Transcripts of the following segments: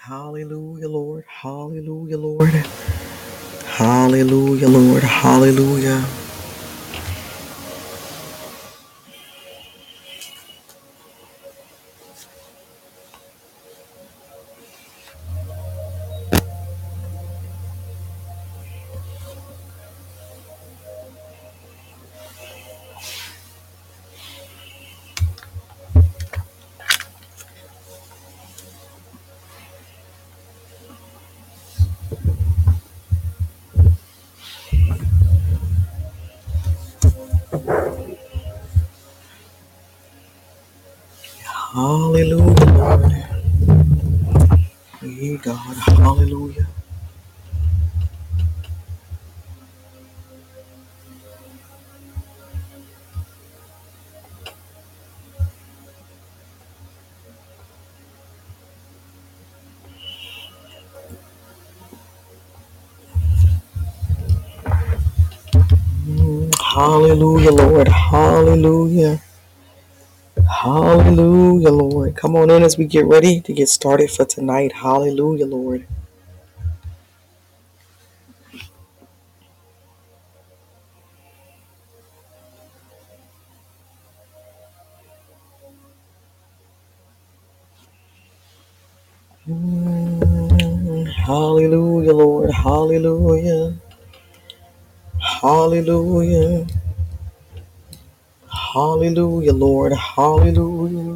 Hallelujah, Lord. Hallelujah, Lord. Hallelujah, Lord. Hallelujah. Hallelujah, Lord. Hey, God. Hallelujah. Hallelujah, Lord. Hallelujah. Hallelujah, Lord. Come on in as we get ready to get started for tonight. Hallelujah, Lord. Hallelujah, Lord. Hallelujah. Hallelujah. Hallelujah, Lord. Hallelujah.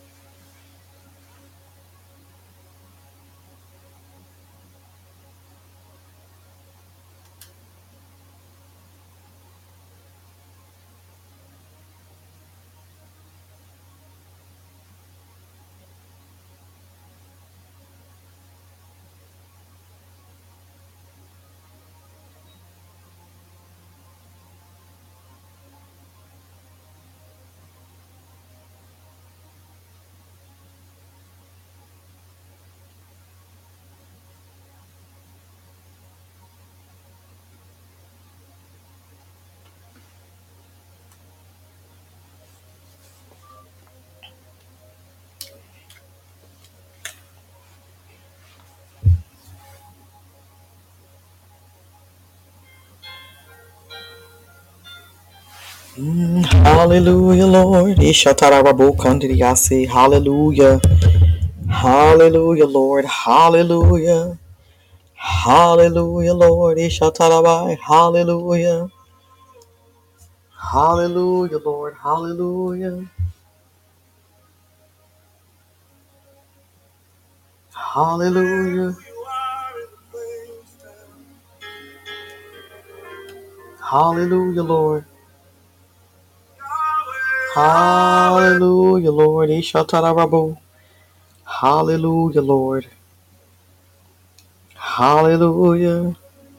Hallelujah, Lord. Ishatarabokandriyasi. Hallelujah. Hallelujah, Lord. Hallelujah. Hallelujah, Lord. Ishatarabai. Hallelujah. Hallelujah, Lord. Hallelujah. Hallelujah. Hallelujah, Lord. Hallelujah, Lord. Ishatarabu. Hallelujah, Lord. Hallelujah.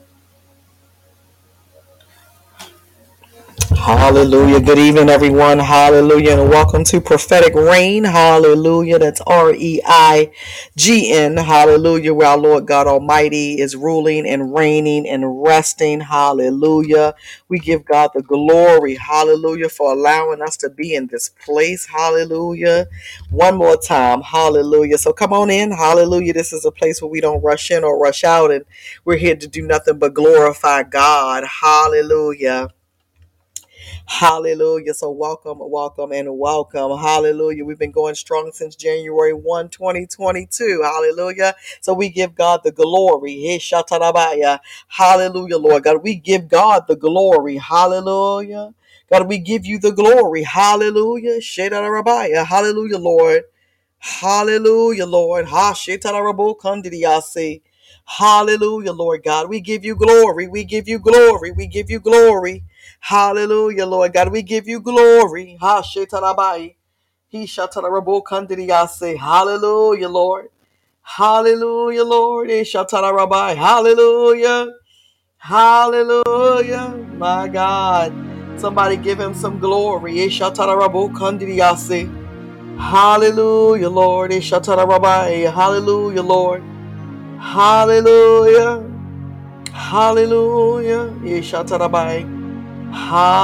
Hallelujah. Good evening, everyone. Hallelujah. And welcome to Prophetic Reign. Hallelujah. That's REIGN. Hallelujah. Where our Lord God Almighty is ruling and reigning and resting. Hallelujah. We give God the glory. Hallelujah. For allowing us to be in this place. Hallelujah. One more time. Hallelujah. So come on in. Hallelujah. This is a place where we don't rush in or rush out. And we're here to do nothing but glorify God. Hallelujah. Hallelujah. So welcome, welcome, and welcome. Hallelujah. We've been going strong since January 2022. Hallelujah. So we give God the glory. Hey, shatarabaya. Hallelujah, Lord God. We give God the glory. Hallelujah. God, we give you the glory. Hallelujah. Shetarabaya. Hallelujah, Lord. Hallelujah, Lord. Ha shetarabo kandidiyase. Hallelujah, Lord God. We give you glory. We give you glory. We give you glory. Hallelujah, Lord God. We give you glory. Ha shetarabai. He shatarabo kandidiyase. Hallelujah, Lord. Hallelujah, Lord. He shatarabai. Hallelujah. Hallelujah. My God. Somebody give him some glory. He shatarabo kandidiyase. Hallelujah, Lord. Ishatarabai. Hallelujah, Lord. Hallelujah. Hallelujah. Ishatarabai.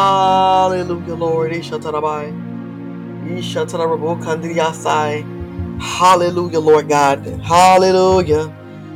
Hallelujah, Lord. Ishatarabai. Ishatarabu kandriyasai. Hallelujah, Lord God. Hallelujah.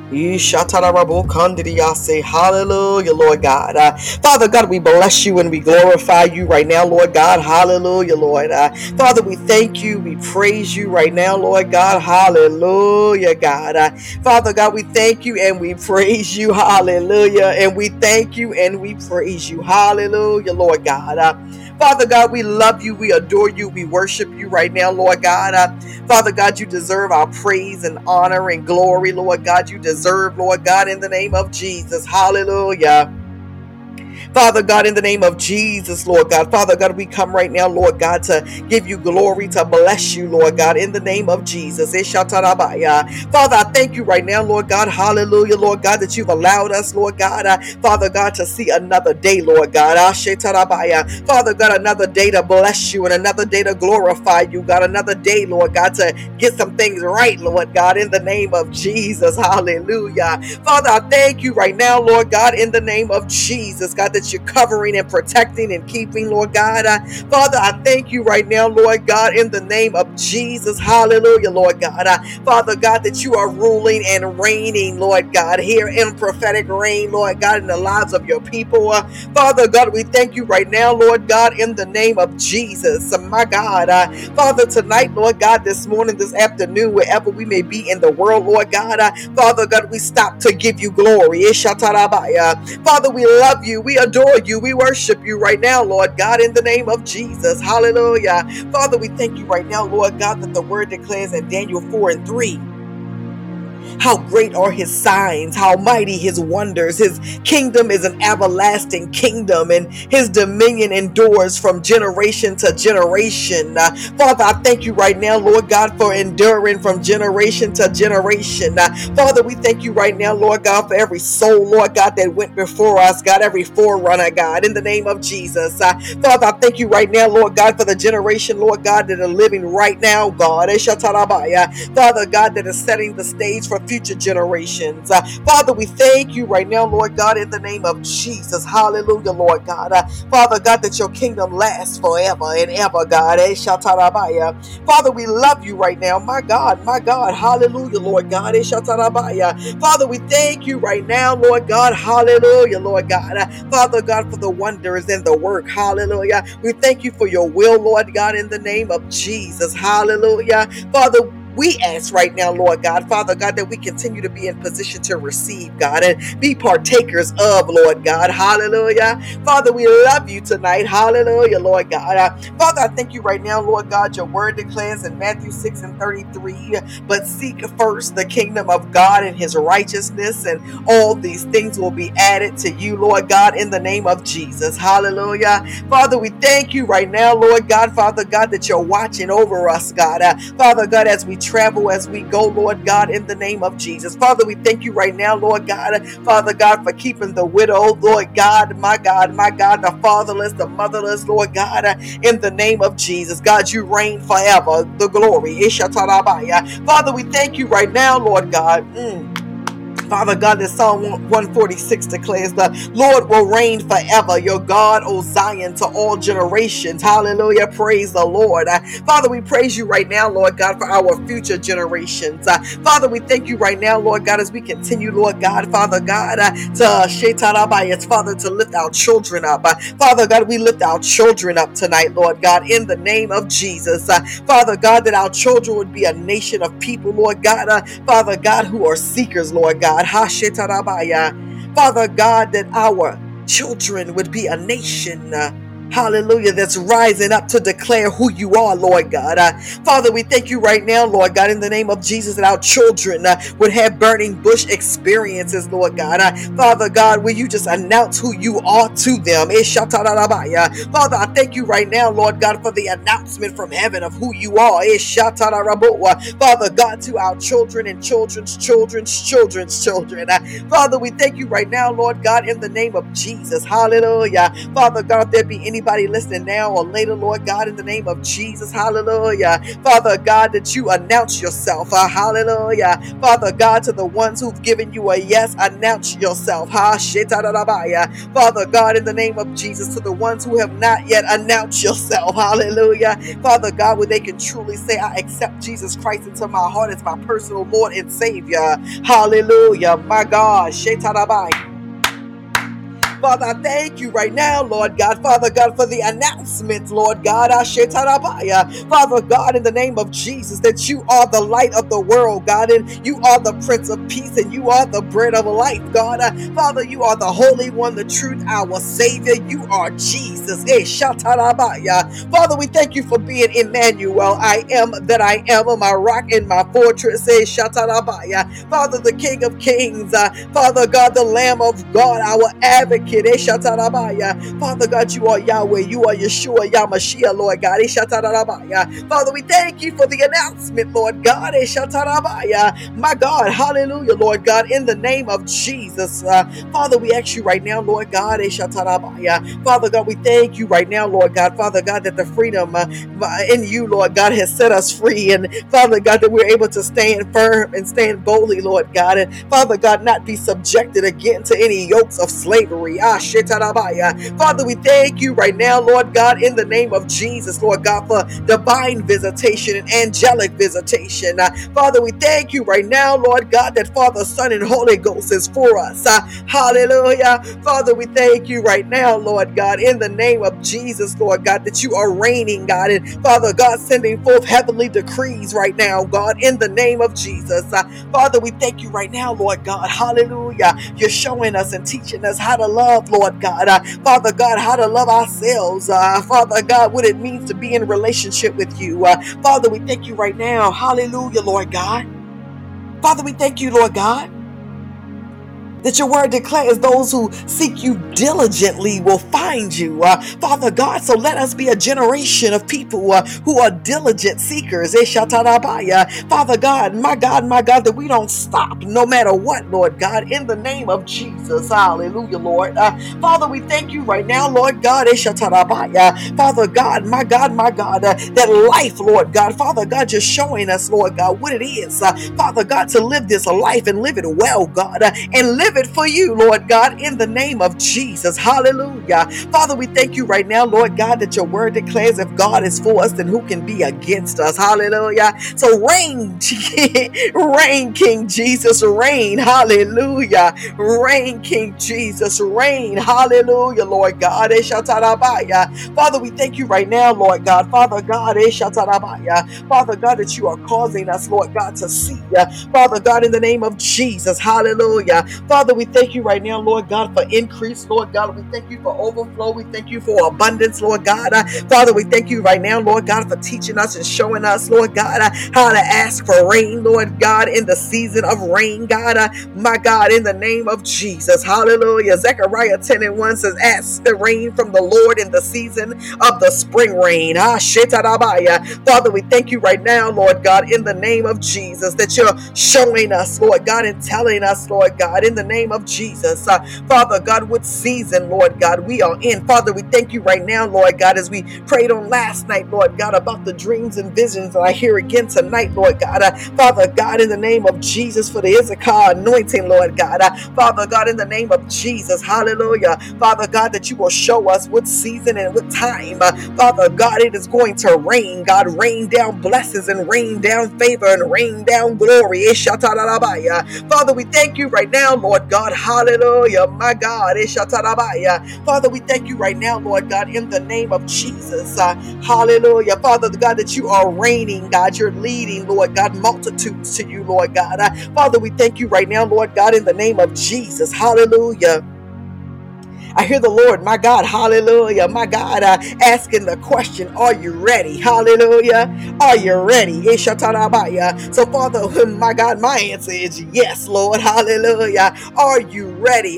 Ishatarabokandidiyase. Hallelujah, Lord God. Father God, we bless you and we glorify you right now, Lord God. Hallelujah, Lord. Father, we thank you. We praise you right now, Lord God. Hallelujah, God. Father God, we thank you and we praise you. Hallelujah. And we thank you and we praise you. Hallelujah, Lord God. Father God, we love you. We adore you. We worship you right now, Lord God. Father God, you deserve our praise and honor and glory, Lord God. You deserve, Lord God, in the name of Jesus. Hallelujah. Father God, in the name of Jesus, Lord God. Father God, we come right now, Lord God, to give you glory, to bless you, Lord God, in the name of Jesus. Father, I thank you right now, Lord God. Hallelujah, Lord God, that you've allowed us, Lord God, Father God, to see another day, Lord God. Father God, another day to bless you and another day to glorify you, God. Another day, Lord God, to get some things right, Lord God, in the name of Jesus. Hallelujah. Father, I thank you right now, Lord God, in the name of Jesus, God, that you're covering and protecting and keeping, Lord God. Father, I thank you right now, Lord God, in the name of Jesus. Hallelujah, Lord God. Father God, that you are ruling and reigning, Lord God, here in prophetic reign, Lord God, in the lives of your people. Father God, we thank you right now, Lord God, in the name of Jesus. My God, Father, tonight, Lord God, this morning, this afternoon, wherever we may be in the world, Lord God, Father God, we stop to give you glory. Father, we love you. We adore you. We worship you right now, Lord God, in the name of Jesus. Hallelujah. Father, we thank you right now, Lord God, that the word declares in Daniel 4:3. How great are his signs, how mighty his wonders. His kingdom is an everlasting kingdom, and his dominion endures from generation to generation. Father, I thank you right now, Lord God, for enduring from generation to generation. Father, we thank you right now, Lord God, for every soul, Lord God, that went before us, God, every forerunner, God, in the name of Jesus. Father, I thank you right now, Lord God, for the generation, Lord God, that are living right now, God. Father God, that is setting the stage for future generations. Father, we thank you right now, Lord God, in the name of Jesus. Hallelujah, Lord God. Father God, that your kingdom lasts forever and ever, God. Father, we love you right now. My God, my God. Hallelujah, Lord God. Father, we thank you right now, Lord God. Hallelujah, Lord God. Father God, for the wonders and the work. Hallelujah. We thank you for your will, Lord God, in the name of Jesus. Hallelujah. Father, we ask right now, Lord God, Father God, that we continue to be in position to receive, God, and be partakers of, Lord God. Hallelujah. Father, we love you tonight. Hallelujah, Lord God. Father, I thank you right now, Lord God. Your word declares in Matthew 6:33, but seek first the kingdom of God and his righteousness, and all these things will be added to you, Lord God, in the name of Jesus. Hallelujah. Father, we thank you right now, Lord God, Father God, that you're watching over us, God. Father God, as we travel, as we go, Lord God, in the name of Jesus. Father, we thank you right now, Lord God, Father God, for keeping the widow, Lord God, the fatherless, the motherless, Lord God, in the name of Jesus. God, you reign forever. The glory. Father, we thank you right now, Lord God. Father God, that Psalm 146 declares the Lord will reign forever. Your God, O Zion, to all generations. Hallelujah. Praise the Lord. Father, we praise you right now, Lord God, for our future generations. Father, we thank you right now, Lord God, as we continue, Lord God, Father God, to Shetarabayas, Father, to lift our children up. Father God, we lift our children up tonight, Lord God, in the name of Jesus. Father God, that our children would be a nation of people, Lord God, Father God, who are seekers, Lord God. Father God, that our children would be a nation. Hallelujah, that's rising up to declare who you are, Lord God. Father, we thank you right now, Lord God, in the name of Jesus, that our children would have burning bush experiences, Lord God. Father God, will you just announce who you are to them? Father, I thank you right now, Lord God, for the announcement from heaven of who you are. Father God, to our children and children's children's children's children. Father, we thank you right now, Lord God, in the name of Jesus. Hallelujah. Father God, if there be any anybody listening now or later, Lord God, in the name of Jesus, hallelujah. Father God, that you announce yourself, hallelujah. Father God, to the ones who've given you a yes, announce yourself, Father God, in the name of Jesus, to the ones who have not yet announced yourself, hallelujah. Father God, where they can truly say, I accept Jesus Christ into my heart as my personal Lord and Savior, hallelujah. My God, Father, I thank you right now, Lord God. Father God, for the announcement, Lord God. Father God, in the name of Jesus, that you are the light of the world, God, and you are the Prince of Peace, and you are the bread of life, God. Father, you are the Holy One, the truth, our Savior. You are Jesus. Father, we thank you for being Emmanuel. I am that I am, my rock and my fortress. Father, the King of Kings. Father God, the Lamb of God, our advocate. Father God, you are Yahweh. You are Yeshua, Yamashiach, Lord God. Father, we thank you for the announcement, Lord God. My God, hallelujah, Lord God, in the name of Jesus. Father, we ask you right now, Lord God. Father God, we thank you right now, Lord God. Father God, that the freedom in you, Lord God, has set us free. And Father God, that we're able to stand firm and stand boldly, Lord God. And Father God, not be subjected again to any yokes of slavery. Father, we thank you right now, Lord God, in the name of Jesus, Lord God, for divine visitation and angelic visitation. Father, we thank you right now, Lord God, that Father, Son, and Holy Ghost is for us. Hallelujah. Father, we thank you right now, Lord God, in the name of Jesus, Lord God, that you are reigning, God, and Father God, sending forth heavenly decrees right now, God, in the name of Jesus. Father, we thank you right now, Lord God. Hallelujah. You're showing us and teaching us how to love, Lord God. Father God, how to love ourselves. Father God, what it means to be in relationship with you. Father, we thank you right now. Hallelujah, Lord God. Father, we thank you, Lord God, that your word declares those who seek you diligently will find you. Father God, so let us be a generation of people who are diligent seekers. Father God, my God, that we don't stop no matter what, Lord God, in the name of Jesus. Hallelujah, Lord. Father, we thank you right now, Lord God. Father God, my God, that life, Lord God, Father God, just showing us, Lord God, what it is, Father God, to live this life and live it well, God, and live it for you, Lord God, in the name of Jesus. Hallelujah. Father, we thank you right now, Lord God, that your word declares if God is for us, then who can be against us? Hallelujah. So reign, reign, King Jesus, reign. Hallelujah. Reign, King Jesus, reign. Hallelujah, Lord God. Father, we thank you right now, Lord God. Father God, Father God, that you are causing us, Lord God, to see. Father God, in the name of Jesus. Hallelujah. Father, we thank you right now, Lord God, for increase, Lord God. We thank you for overflow. We thank you for abundance, Lord God. Father, we thank you right now, Lord God, for teaching us and showing us, Lord God, how to ask for rain, Lord God, in the season of rain, God. My God, in the name of Jesus. Hallelujah. Zechariah 10:1 says, ask the rain from the Lord in the season of the spring rain. Father, we thank you right now, Lord God, in the name of Jesus, that you're showing us, Lord God, and telling us, Lord God, in the name of Jesus, Father God, what season, Lord God, we are in. Father, we thank you right now, Lord God, as we prayed on last night, Lord God, about the dreams and visions that I hear again tonight, Lord God. Father God, in the name of Jesus, for the Issachar anointing, Lord God. Father God, in the name of Jesus, hallelujah. Father God, that you will show us what season and what time, Father God, it is going to rain. God, rain down blessings and rain down favor and rain down glory. Father, we thank you right now, Lord God. Hallelujah. My God. Father, we thank you right now, Lord God, in the name of Jesus. Hallelujah. Father God, that you are reigning, God. You're leading, Lord God, multitudes to you, Lord God. Father, we thank you right now, Lord God, in the name of Jesus. Hallelujah. I hear the Lord, my God, hallelujah, my God, asking the question, are you ready? Hallelujah. Are you ready? So, Father, my God, my answer is yes, Lord. Hallelujah. Are you ready?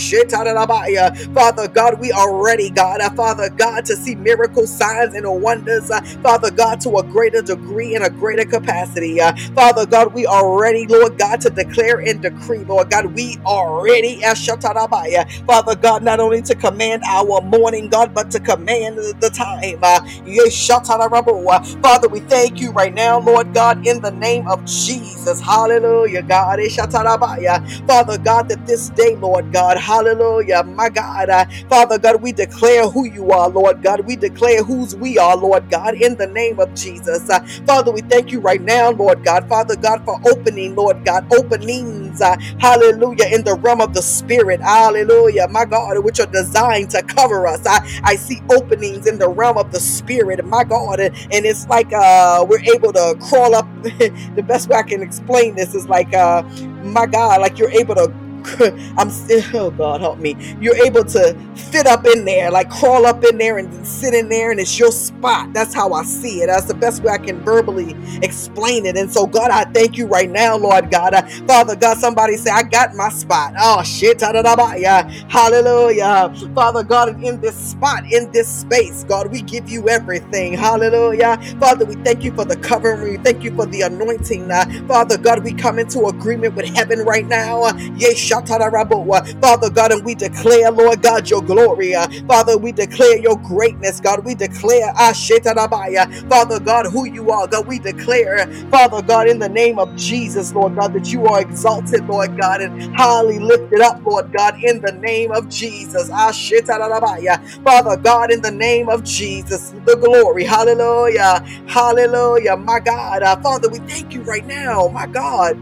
Father God, we are ready, God. Father God, to see miracles, signs, and wonders. Father God, to a greater degree and a greater capacity. Father God, we are ready, Lord God, to declare and decree, Lord God, we are ready. Father God, not only to command our morning, God, but to command the time. Father, we thank you right now, Lord God, in the name of Jesus. Hallelujah, God. Father God, that this day, Lord God, hallelujah, my God, Father God, we declare who you are, Lord God. We declare whose we are, Lord God, in the name of Jesus. Father, we thank you right now, Lord God, Father God, for opening, Lord God, openings, hallelujah, in the realm of the spirit, hallelujah, my God, which are designed to cover us. I see openings in the realm of the spirit, my God, and it's like we're able to crawl up. The best way I can explain this is like my God, like you're able to I'm oh God help me. You're able to fit up in there, like crawl up in there and sit in there, and it's your spot. That's how I see it. That's the best way I can verbally explain it. And so God, I thank you right now, Lord God. Father God, somebody say, I got my spot. Oh shit. Hallelujah. Father God, in this spot, in this space, God, we give you everything. Hallelujah. Father, we thank you for the covering. We thank you for the anointing. Father God, we come into agreement with heaven right now. Father God, and we declare, Lord God, your glory. Father, we declare your greatness, God. We declare, Father God, who you are, God. We declare, Father God, in the name of Jesus, Lord God, that you are exalted, Lord God, and highly lifted up, Lord God, in the name of Jesus. Father God, in the name of Jesus, the glory. Hallelujah. Hallelujah. My God. Father, we thank you right now. My God.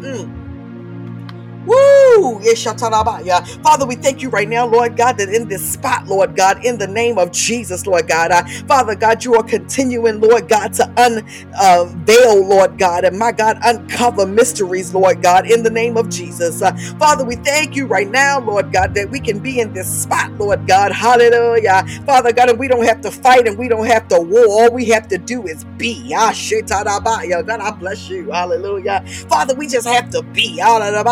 Woo! Yeshatarabaya. Father, we thank you right now, Lord God, that in this spot, Lord God, in the name of Jesus, Lord God, Father God, you are continuing, Lord God, to unveil, Lord God, and my God, uncover mysteries, Lord God, in the name of Jesus. Father, we thank you right now, Lord God, that we can be in this spot, Lord God. Hallelujah. Father God, and we don't have to fight and we don't have to war. All we have to do is be. God, I bless you. Hallelujah. Father, we just have to be. Father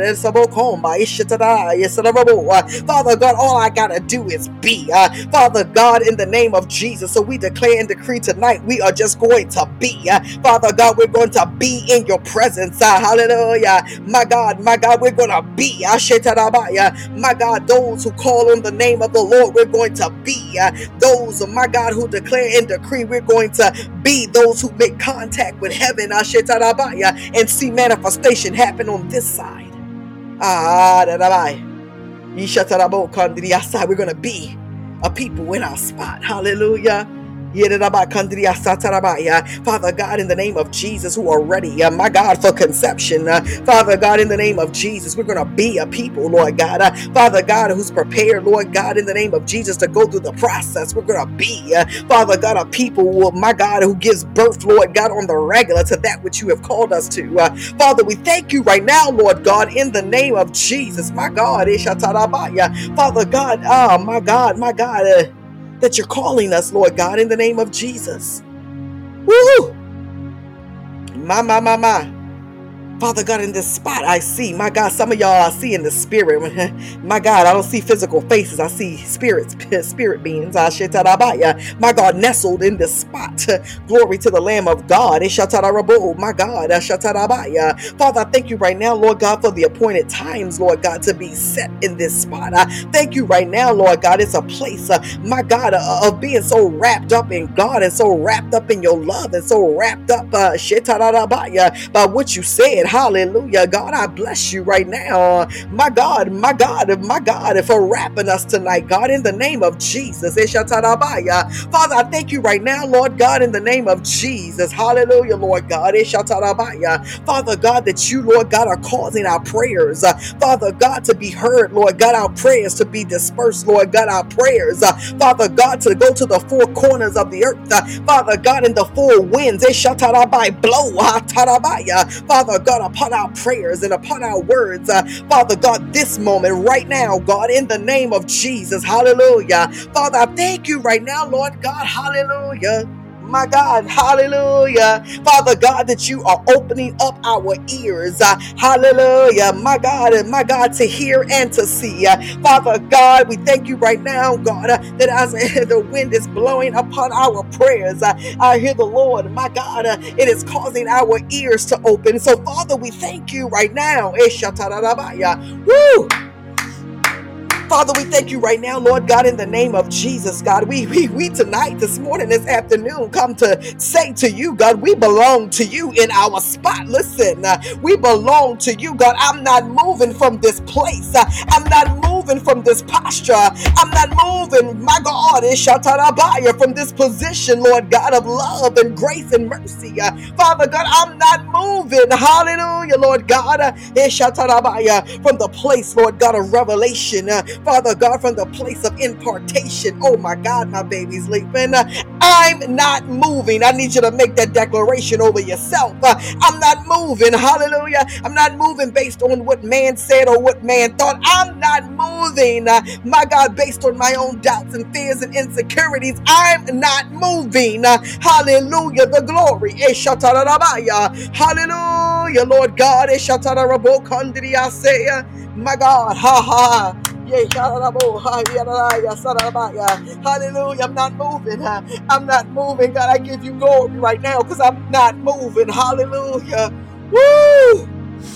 God, all I gotta do is be. Father God, in the name of Jesus. So we declare and decree tonight, we are just going to be. Father God, we're going to be in your presence. Hallelujah. My God, we're going to be. My God, those who call on the name of the Lord, we're going to be. Those, my God, who declare and decree, we're going to be those who make contact with heaven, and see manifestation happen on this side. We're going to be a people in our spot. Hallelujah. Father God, in the name of Jesus, who are ready, my God, for conception. Father God, in the name of Jesus, we're going to be a people, Lord God. Father God, who's prepared, Lord God, in the name of Jesus, to go through the process. We're going to be, Father God, a people, my God, who gives birth, Lord God, on the regular to that which you have called us to. Father, we thank you right now, Lord God, in the name of Jesus, my God. Father God, my God, that you're calling us, Lord God, in the name of Jesus. Woo! My. Father God, in this spot, I see, my God, some of y'all I see in the spirit. My God, I don't see physical faces. I see spirits, spirit beings. My God, nestled in this spot. Glory to the Lamb of God. My God. Father, I thank you right now, Lord God, for the appointed times, Lord God, to be set in this spot. I thank you right now, Lord God. It's a place, my God, of being so wrapped up in God and so wrapped up in your love and so wrapped up by what you said. Hallelujah. God, I bless you right now. My God, for wrapping us tonight, God, in the name of Jesus. Father, I thank you right now, Lord God, in the name of Jesus. Hallelujah, Lord God. Father God, that you, Lord God, are causing our prayers, Father God, to be heard, Lord God, our prayers to be dispersed, Lord God, our prayers, Father God, to go to the four corners of the earth, Father God, in the four winds, blow, Father God, upon our prayers and upon our words, Father God, this moment, right now, God, in the name of Jesus, hallelujah. Father, I thank you right now, Lord God, hallelujah. My God, hallelujah. Father God, that you are opening up our ears, hallelujah. My God, and my God, to hear and to see. Father God, we thank you right now, God, that as the wind is blowing upon our prayers, I hear the Lord, my God, it is causing our ears to open. So, Father, we thank you right now. Woo! Father, we thank you right now, Lord God, in the name of Jesus, God. We tonight, this morning, this afternoon, come to say to you, God, we belong to you in our spot. Listen, we belong to you, God. I'm not moving from this place. I'm not moving from this posture. I'm not moving, my God, from this position, Lord God, of love and grace and mercy. Father God, I'm not moving, hallelujah, Lord God, from the place, Lord God, of revelation. Father God, from the place of impartation. Oh my God, my baby's leaping. I'm not moving. I need you to make that declaration over yourself. I'm not moving. Hallelujah. I'm not moving based on what man said or what man thought. I'm not moving, my God, based on my own doubts and fears and insecurities. I'm not moving. Hallelujah. The glory. Hallelujah, Lord God. My God. Ha ha. Hallelujah. I'm not moving. I'm not moving. God, I give you glory right now because I'm not moving. Hallelujah. Woo!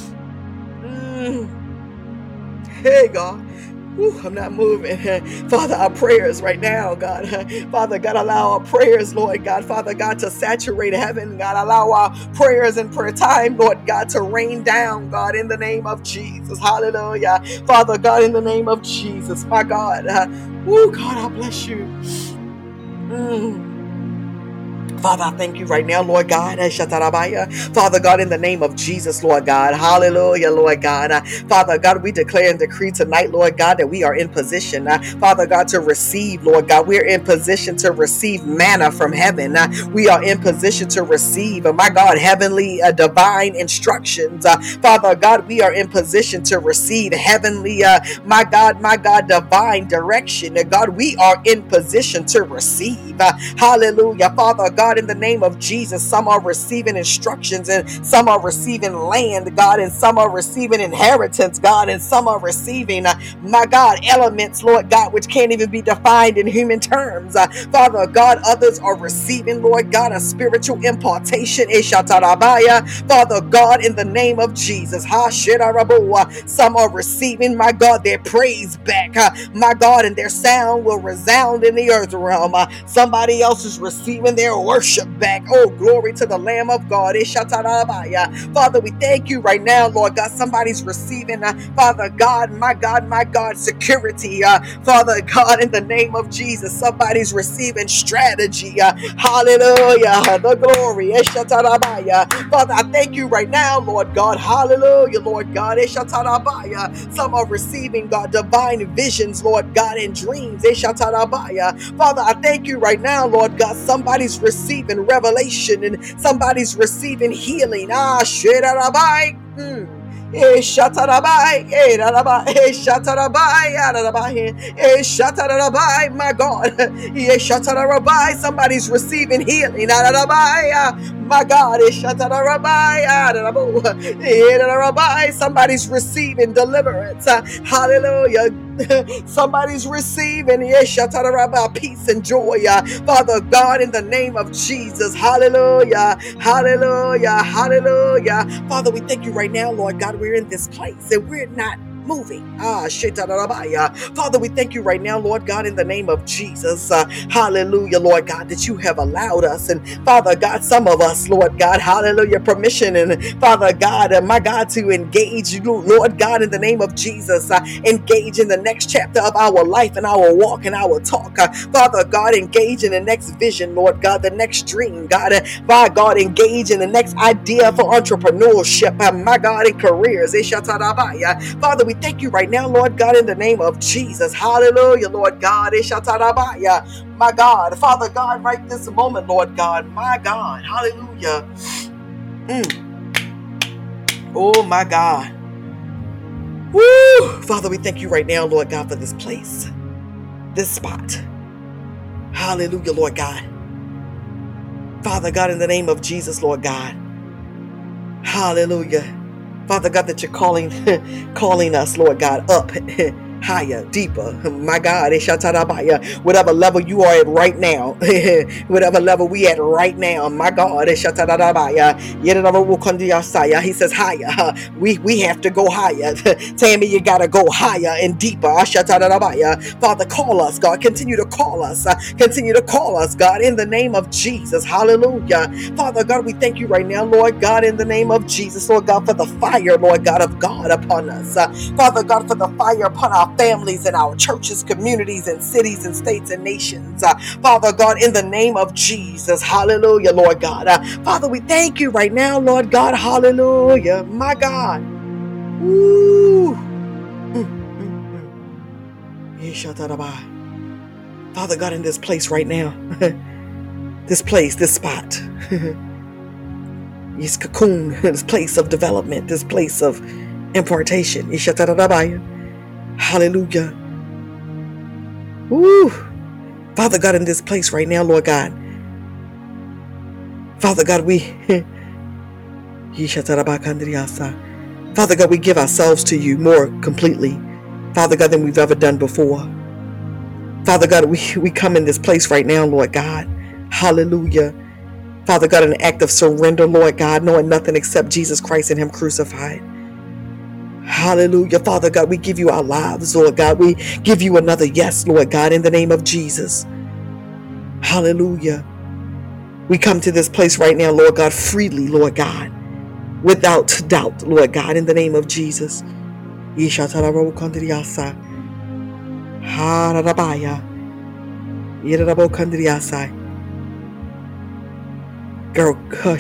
Hey, God. I'm not moving. Father, our prayers right now, God. Father, God, allow our prayers, Lord God. Father, God, to saturate heaven. God, allow our prayers and prayer time, Lord God, to rain down, God, in the name of Jesus. Hallelujah. Father, God, in the name of Jesus, my God. God, I bless you. Father, I thank you right now, Lord God. Father God, in the name of Jesus, Lord God. Hallelujah, Lord God. Father God, we declare and decree tonight, Lord God, that we are in position, Father God, to receive, Lord God. We're in position to receive manna from heaven. We are in position to receive, my God, heavenly divine instructions. Father God, we are in position to receive heavenly, my God, divine direction. God, we are in position to receive. Hallelujah. Father God, in the name of Jesus, some are receiving instructions and some are receiving land, God, and some are receiving inheritance, God, and some are receiving, my God, elements, Lord God, which can't even be defined in human terms. Father God, others are receiving, Lord God, a spiritual impartation. Father God, in the name of Jesus, some are receiving, my God, their praise back, my God, and their sound will resound in the earth realm. Somebody else is receiving their worship back. Oh, glory to the Lamb of God. Father, we thank you right now, Lord God. Somebody's receiving, Father God, my God, security. Father God, in the name of Jesus, somebody's receiving strategy. Hallelujah. The glory. Father, I thank you right now, Lord God. Hallelujah, Lord God. Some are receiving, God, divine visions, Lord God, and dreams. Father, I thank you right now, Lord God. Somebody's receiving revelation and somebody's receiving healing. Shedarabai. Shatarabai, Shatarabai, Shatarabai, my God, Shatarabai, somebody's receiving healing, my God, Shatarabai, somebody's receiving deliverance, hallelujah. Somebody's receiving peace and joy. Father God, in the name of Jesus. Hallelujah. Hallelujah. Hallelujah. Father, we thank you right now, Lord God. We're in this place and we're not moving. Father, we thank you right now, Lord God, in the name of Jesus. Hallelujah, Lord God, that you have allowed us. And Father God, some of us, Lord God, hallelujah, permission and Father God, my God, to engage you, Lord God, in the name of Jesus. Engage in the next chapter of our life and our walk and our talk. Father God, engage in the next vision, Lord God, the next dream, God. My God, engage in the next idea for entrepreneurship, my God, in careers. Father, we thank you right now, Lord God, in the name of Jesus. Hallelujah, Lord God. My God, Father God, right this moment, Lord God, my God, hallelujah. Oh, my God. Woo! Father, we thank you right now, Lord God, for this place, this spot. Hallelujah, Lord God. Father God, in the name of Jesus, Lord God. Hallelujah. Father God, that you're calling us, Lord God, up higher, deeper. My God, Eshatarabaya, whatever level you are at right now, whatever level we at right now, my God, Eshatarabaya, Yedarabukondiasaya, he says higher. We have to go higher. Tammy, you gotta go higher and deeper. Ashatarabaya. Father, call us, God. Continue to call us. Continue to call us, God, in the name of Jesus. Hallelujah. Father God, we thank you right now, Lord God, in the name of Jesus, Lord God, for the fire, Lord God, of God upon us. Father God, for the fire upon our families and our churches, communities, and cities and states and nations. Father God, in the name of Jesus. Hallelujah, Lord God. Father, we thank you right now, Lord God. Hallelujah. My God. Ooh. Yeshatarabai. Father God, in this place right now, this place, this spot, this cocoon, this place of development, this place of impartation. Yeshatarabai. Hallelujah. Ooh. Father God, in this place right now, Lord God. Father God, Father God, we give ourselves to you more completely, Father God, than we've ever done before. Father God, we come in this place right now, Lord God. Hallelujah. Father God, an act of surrender, Lord God, knowing nothing except Jesus Christ and him crucified. Hallelujah. Father God, we give you our lives, Lord God. We give you another yes, Lord God, in the name of Jesus. Hallelujah. We come to this place right now, Lord God, freely, Lord God, without doubt, Lord God, in the name of Jesus. Girl,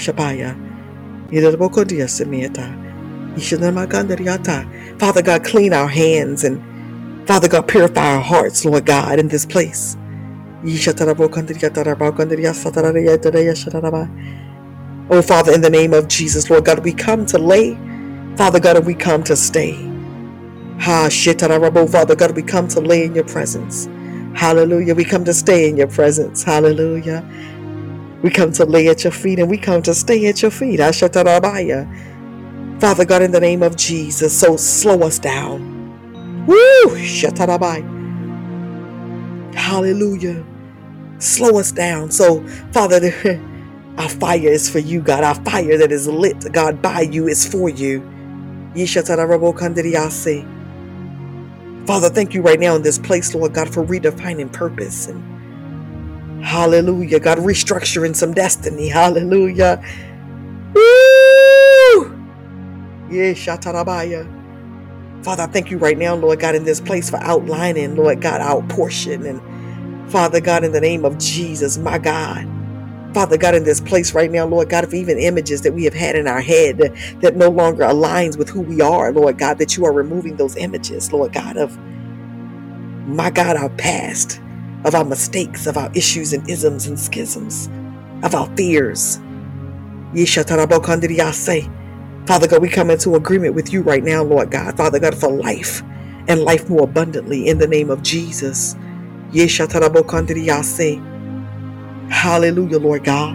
Father God, clean our hands and Father God, purify our hearts, Lord God, in this place. Oh, Father, in the name of Jesus, Lord God, we come to lay. Father God, we come to stay. Father God, we come to lay in your presence. Hallelujah. We come to stay in your presence. Hallelujah. We come to lay at your feet and we come to stay at your feet. Father God, in the name of Jesus, so slow us down. Woo! Hallelujah. Slow us down. So, Father, our fire is for you, God. Our fire that is lit, God, by you is for you. Father, thank you right now in this place, Lord God, for redefining purpose. And hallelujah, God, restructuring some destiny. Hallelujah. Woo! Yeah, Shatarabaya. Father, I thank you right now, Lord God, in this place for outlining, Lord God, our portion. And Father God, in the name of Jesus, my God. Father God, in this place right now, Lord God, of even images that we have had in our head that no longer aligns with who we are, Lord God, that you are removing those images, Lord God, of, my God, our past, of our mistakes, of our issues and isms and schisms, of our fears. Father God, we come into agreement with you right now, Lord God, Father God, for life and life more abundantly in the name of Jesus. Hallelujah, Lord God.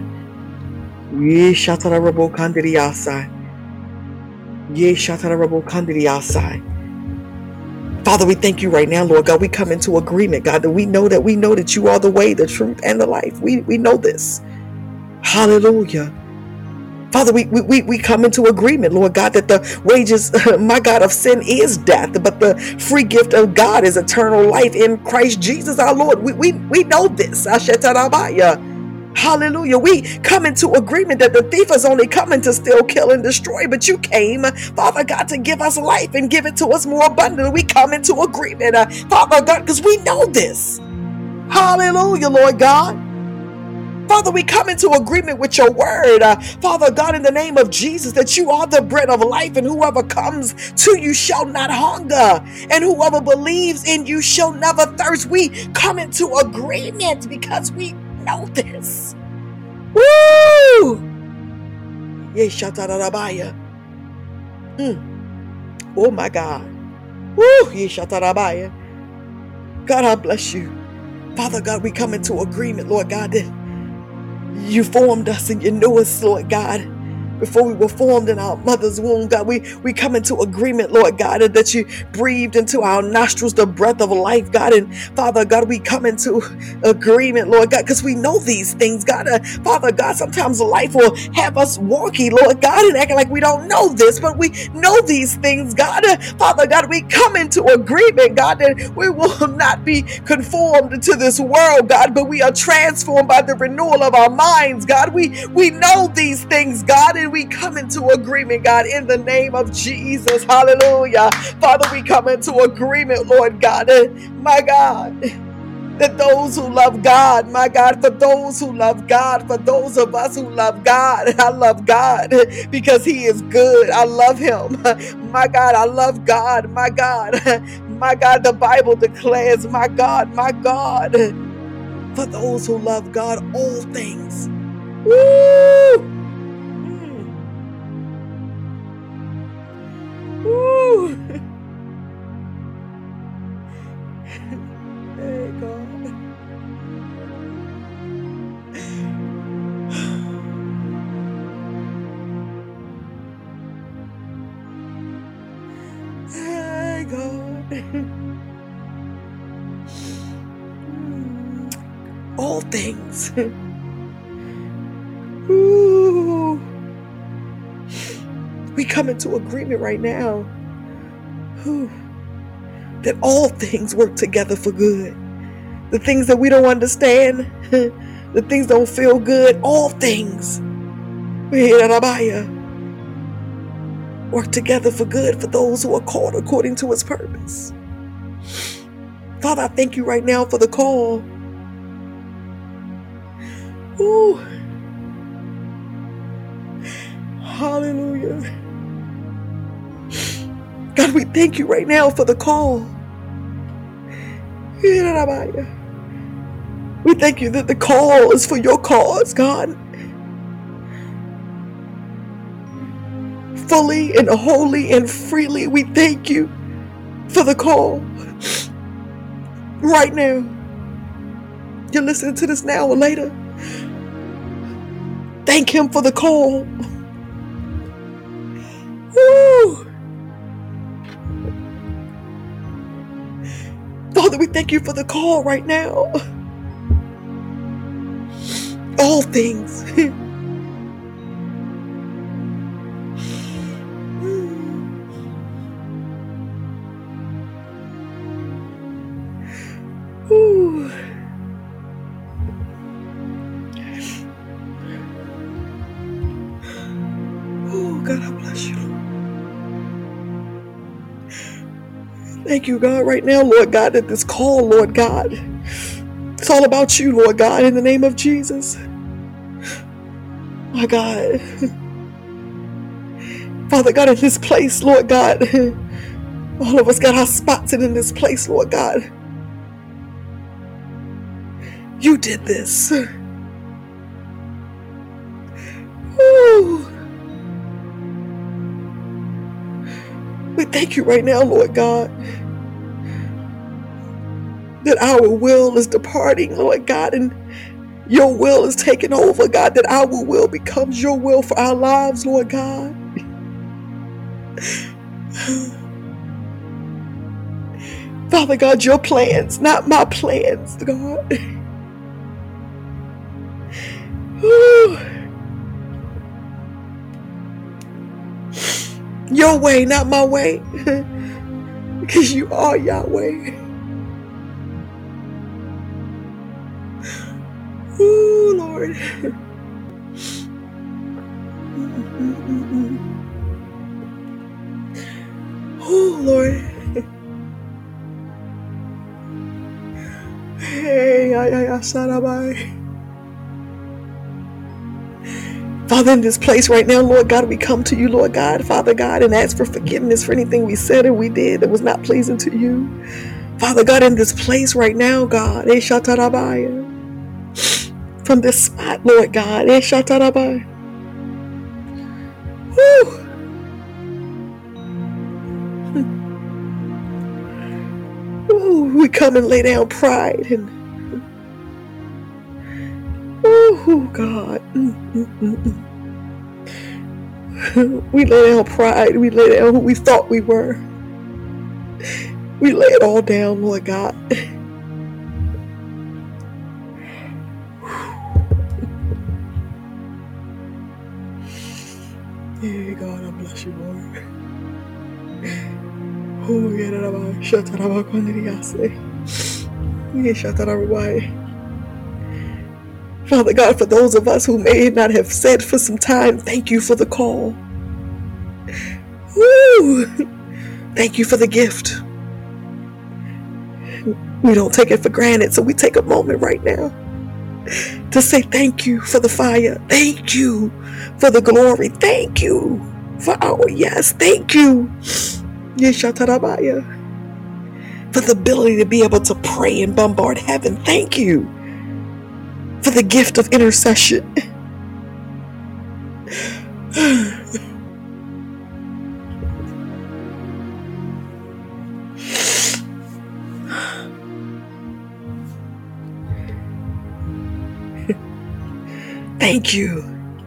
Father, we thank you right now, Lord God. We come into agreement, God, that we know that you are the way, the truth, and the life. We know this. Hallelujah. Father, we come into agreement, Lord God, that the wages, my God, of sin is death, but the free gift of God is eternal life in Christ Jesus our Lord. We know this. Hallelujah. We come into agreement that the thief is only coming to steal, kill, and destroy, but you came, Father God, to give us life and give it to us more abundantly. We come into agreement, Father God, because we know this. Hallelujah, Lord God. Father, we come into agreement with your word, Father God, in the name of Jesus, that you are the bread of life, and whoever comes to you shall not hunger, and whoever believes in you shall never thirst. We come into agreement because we know this. Woo! Yeshatarabaya. Oh my God. Woo! Yeshatarabaya. God, I bless you. Father God, we come into agreement, Lord God, that you formed us and you knew us, Lord God. Before we were formed in our mother's womb, God, we come into agreement, Lord God, that you breathed into our nostrils the breath of life, God. And Father God, we come into agreement, Lord God, because we know these things, God. Father God, sometimes life will have us wonky, Lord God, and acting like we don't know this, but we know these things, God. Father God, we come into agreement, God, that we will not be conformed to this world, God, but we are transformed by the renewal of our minds, God. We know these things, God, and we come into agreement, God, in the name of Jesus. Hallelujah. Father, we come into agreement, Lord God, my God, that those who love God, my God, for those who love God, for those of us who love God, I love God because He is good. I love Him. My God, I love God. My God, my God, the Bible declares, my God, for those who love God, all things. Woo! Mm. Woo! Hey, God. Hey, God. All things. Ooh. We come into agreement right now. Ooh. That all things work together for good. The things that we don't understand, the things don't feel good, all things work together for good for those who are called according to His purpose. Father, I thank you right now for the call. Ooh. Hallelujah. God, we thank you right now for the call. We thank you that the call is for your cause, God. Fully and wholly and freely, we thank you for the call. Right now. You're listening to this now or later. Thank Him for the call. Woo. Father, we thank you for the call right now. All things. Ooh. Oh, God, I bless you. Thank you, God, right now, Lord God, that this call, Lord God, it's all about you, Lord God, in the name of Jesus. My God. Father God, in this place, Lord God, all of us got our spots in this place, Lord God. You did this. Ooh. We thank you right now, Lord God, that our will is departing, Lord God, and your will is taking over, God, that our will becomes your will for our lives, Lord God. Father God, your plans, not my plans, God. Ooh. Your way, not my way. Because you are Yahweh. Ooh, Lord. Oh, Lord. Hey, Father, in this place right now, Lord God, we come to you, Lord God, Father God, and ask for forgiveness for anything we said or we did that was not pleasing to you. Father God, in this place right now, God, from this spot, Lord God, Woo. Ooh, we come and lay down pride and oh God. We lay down pride. We lay down who we thought we were. We lay it all down, Lord God. Hey, God, I bless you, Lord. Oh, Father God, for those of us who may not have said for some time, thank you for the call. Woo! Thank you for the gift. We don't take it for granted, so we take a moment right now to say thank you for the fire. Thank you for the glory. Thank you for our yes. Thank you. Yeshatarabaya. For the ability to be able to pray and bombard heaven. Thank you for the gift of intercession. Thank you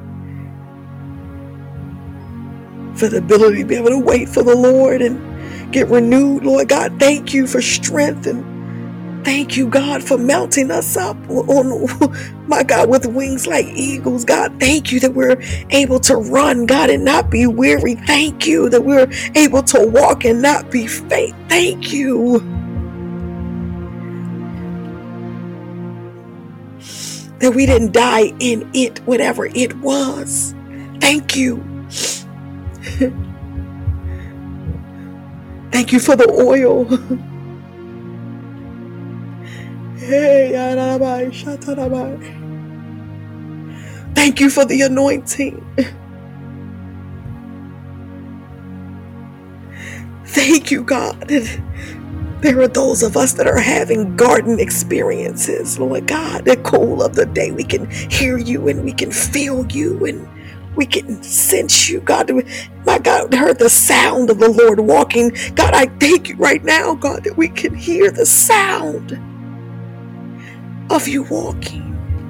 for the ability to be able to wait for the Lord and get renewed, Lord God. Thank you for strength, and thank you, God, for mounting us up on, my God, with wings like eagles. God, thank you that we're able to run, God, and not be weary. Thank you that we're able to walk and not be faint. Thank you that we didn't die in it, whatever it was. Thank you. Thank you for the oil. Thank you for the anointing. Thank you, God. There are those of us that are having garden experiences, Lord God. The cool of the day, we can hear you and we can feel you and we can sense you, God. My God, heard the sound of the Lord walking. God, I thank you right now, God, that we can hear the sound of you walking.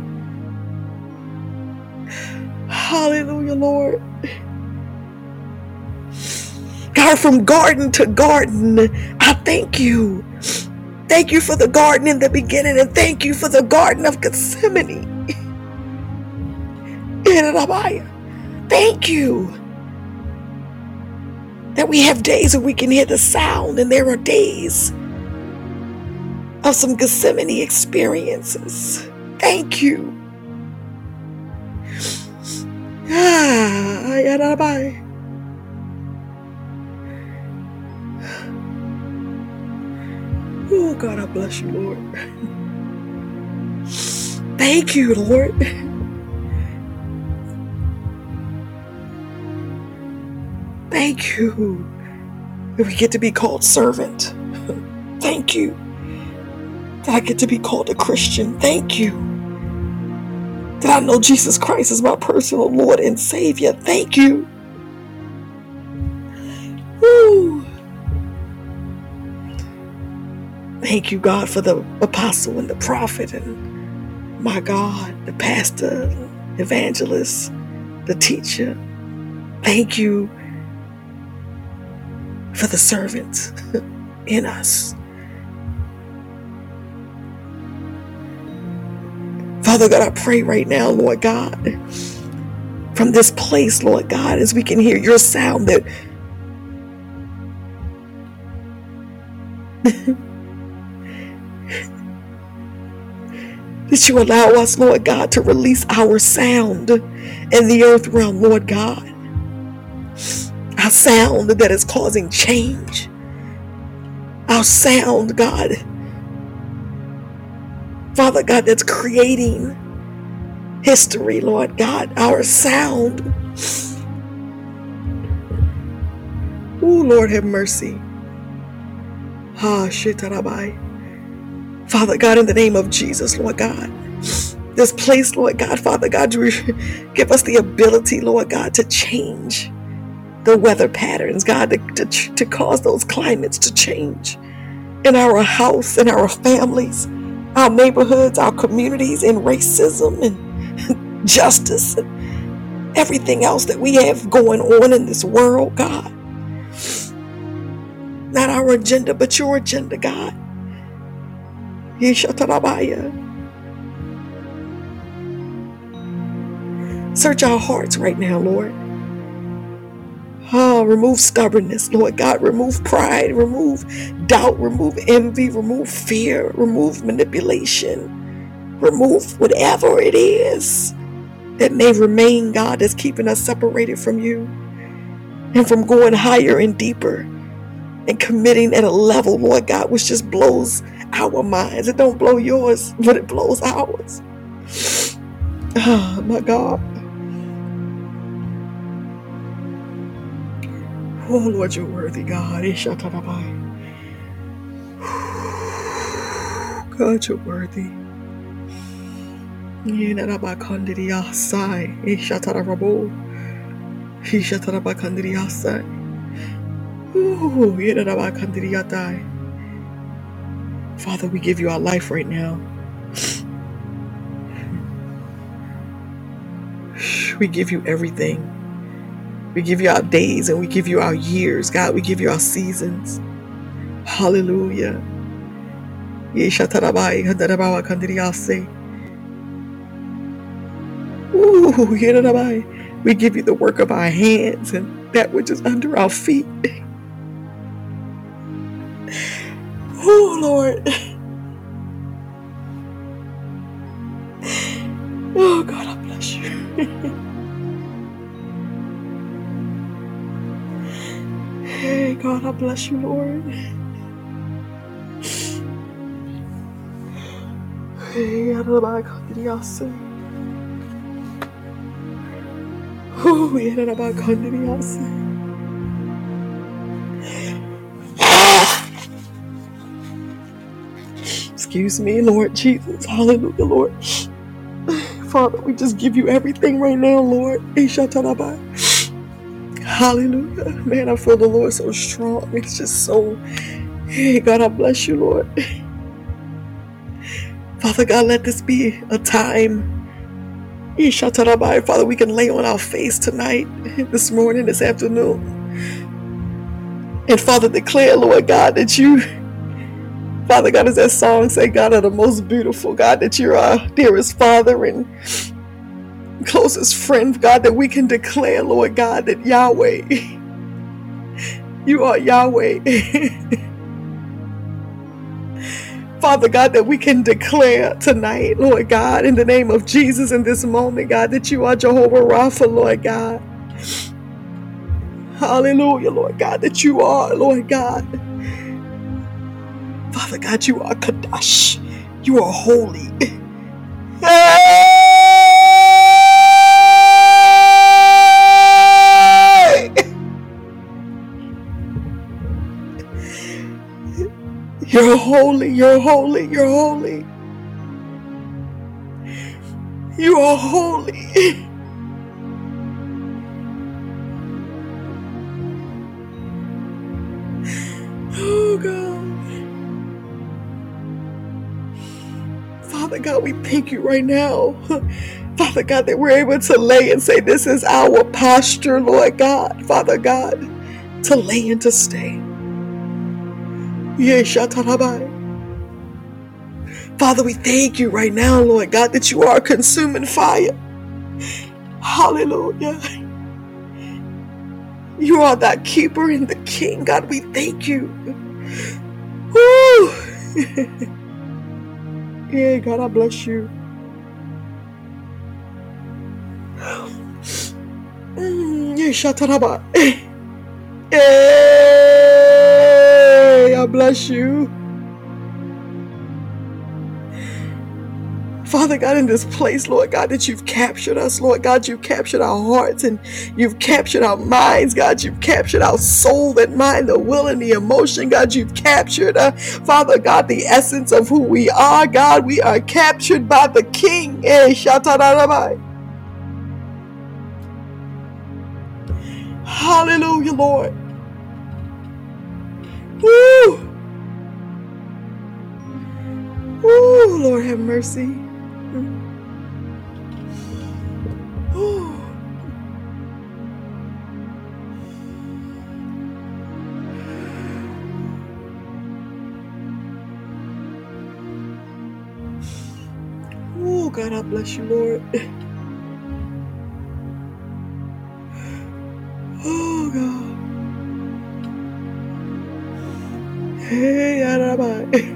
Hallelujah, Lord. God, from garden to garden, I thank you. Thank you for the garden in the beginning, and thank you for the garden of Gethsemane. Thank you that we have days where we can hear the sound, and there are days of some Gethsemane experiences. Thank you. Oh, God, I bless you, Lord. Thank you, Lord. Thank you that we get to be called servant. Thank you that I get to be called a Christian. Thank you that I know Jesus Christ is my personal Lord and Savior. Thank you. Woo. Thank you, God, for the apostle and the prophet and, my God, the pastor, the evangelist, the teacher. Thank you for the servant in us. Father God, I pray right now, Lord God, from this place, Lord God, as we can hear your sound, that that you allow us, Lord God, to release our sound in the earth realm, Lord God. Our sound that is causing change. Our sound, God, Father God, that's creating history, Lord God. Our sound. Oh, Lord, have mercy. Father God, in the name of Jesus, Lord God, this place, Lord God, Father God, you give us the ability, Lord God, to change the weather patterns, God, to cause those climates to change in our house, in our families, our neighborhoods, our communities, in racism and justice. everything else that we have going on in this world, God. Not our agenda, but your agenda, God. Search our hearts right now, Lord. Remove stubbornness, Lord God. Remove pride, remove doubt, remove envy, remove fear, remove manipulation, remove whatever it is that may remain, God, that's keeping us separated from you and from going higher and deeper and committing at a level, Lord God, which just blows our minds. It don't blow yours, but it blows ours. Oh, my God. Oh, Lord, you're worthy, God. God, you're worthy. Father, we give you our life right now. We give you everything. We give you our days and we give you our years. God, we give you our seasons. Hallelujah. We give you the work of our hands and that which is under our feet. Oh, Lord. Oh, God, I bless you. Hey, God, I bless you, Lord. Hey, excuse me, Lord Jesus. Hallelujah, Lord. Father, we just give you everything right now, Lord. Hallelujah. Man, I feel the Lord so strong. It's just so, hey, God, I bless you, Lord. Father God, let this be a time, Father, we can lay on our face tonight, this morning, this afternoon. And Father, declare, Lord God, that you, Father God, as that song say, God, are the most beautiful, God, that you're our dearest Father and closest friend, God, that we can declare, Lord God, that Yahweh, you are Yahweh. Father God, that we can declare tonight, Lord God, in the name of Jesus in this moment, God, that you are Jehovah Rapha, Lord God. Hallelujah, Lord God, that you are, Lord God. Father God, you are Kadash. You are holy. Hey! You're holy, you're holy, you're holy. You are holy. Oh, God. Father God, we thank you right now. Father God, that we're able to lay and say, this is our posture, Lord God. Father God, to lay and to stay. Father, we thank you right now, Lord God, that you are a consuming fire. Hallelujah. You are that keeper and the king. God, we thank you. Woo. Yeah, God, I bless you. Hey, I bless you. Father God, in this place, Lord God, that you've captured us, Lord God, you've captured our hearts and you've captured our minds, God, you've captured our soul, that mind, the will, and the emotion, God, you've captured, Father God, the essence of who we are, God, we are captured by the King. Hallelujah, Lord. Woo! Woo, Lord have mercy. Woo. Bless you, Lord. Oh, God. Hey, Arabai.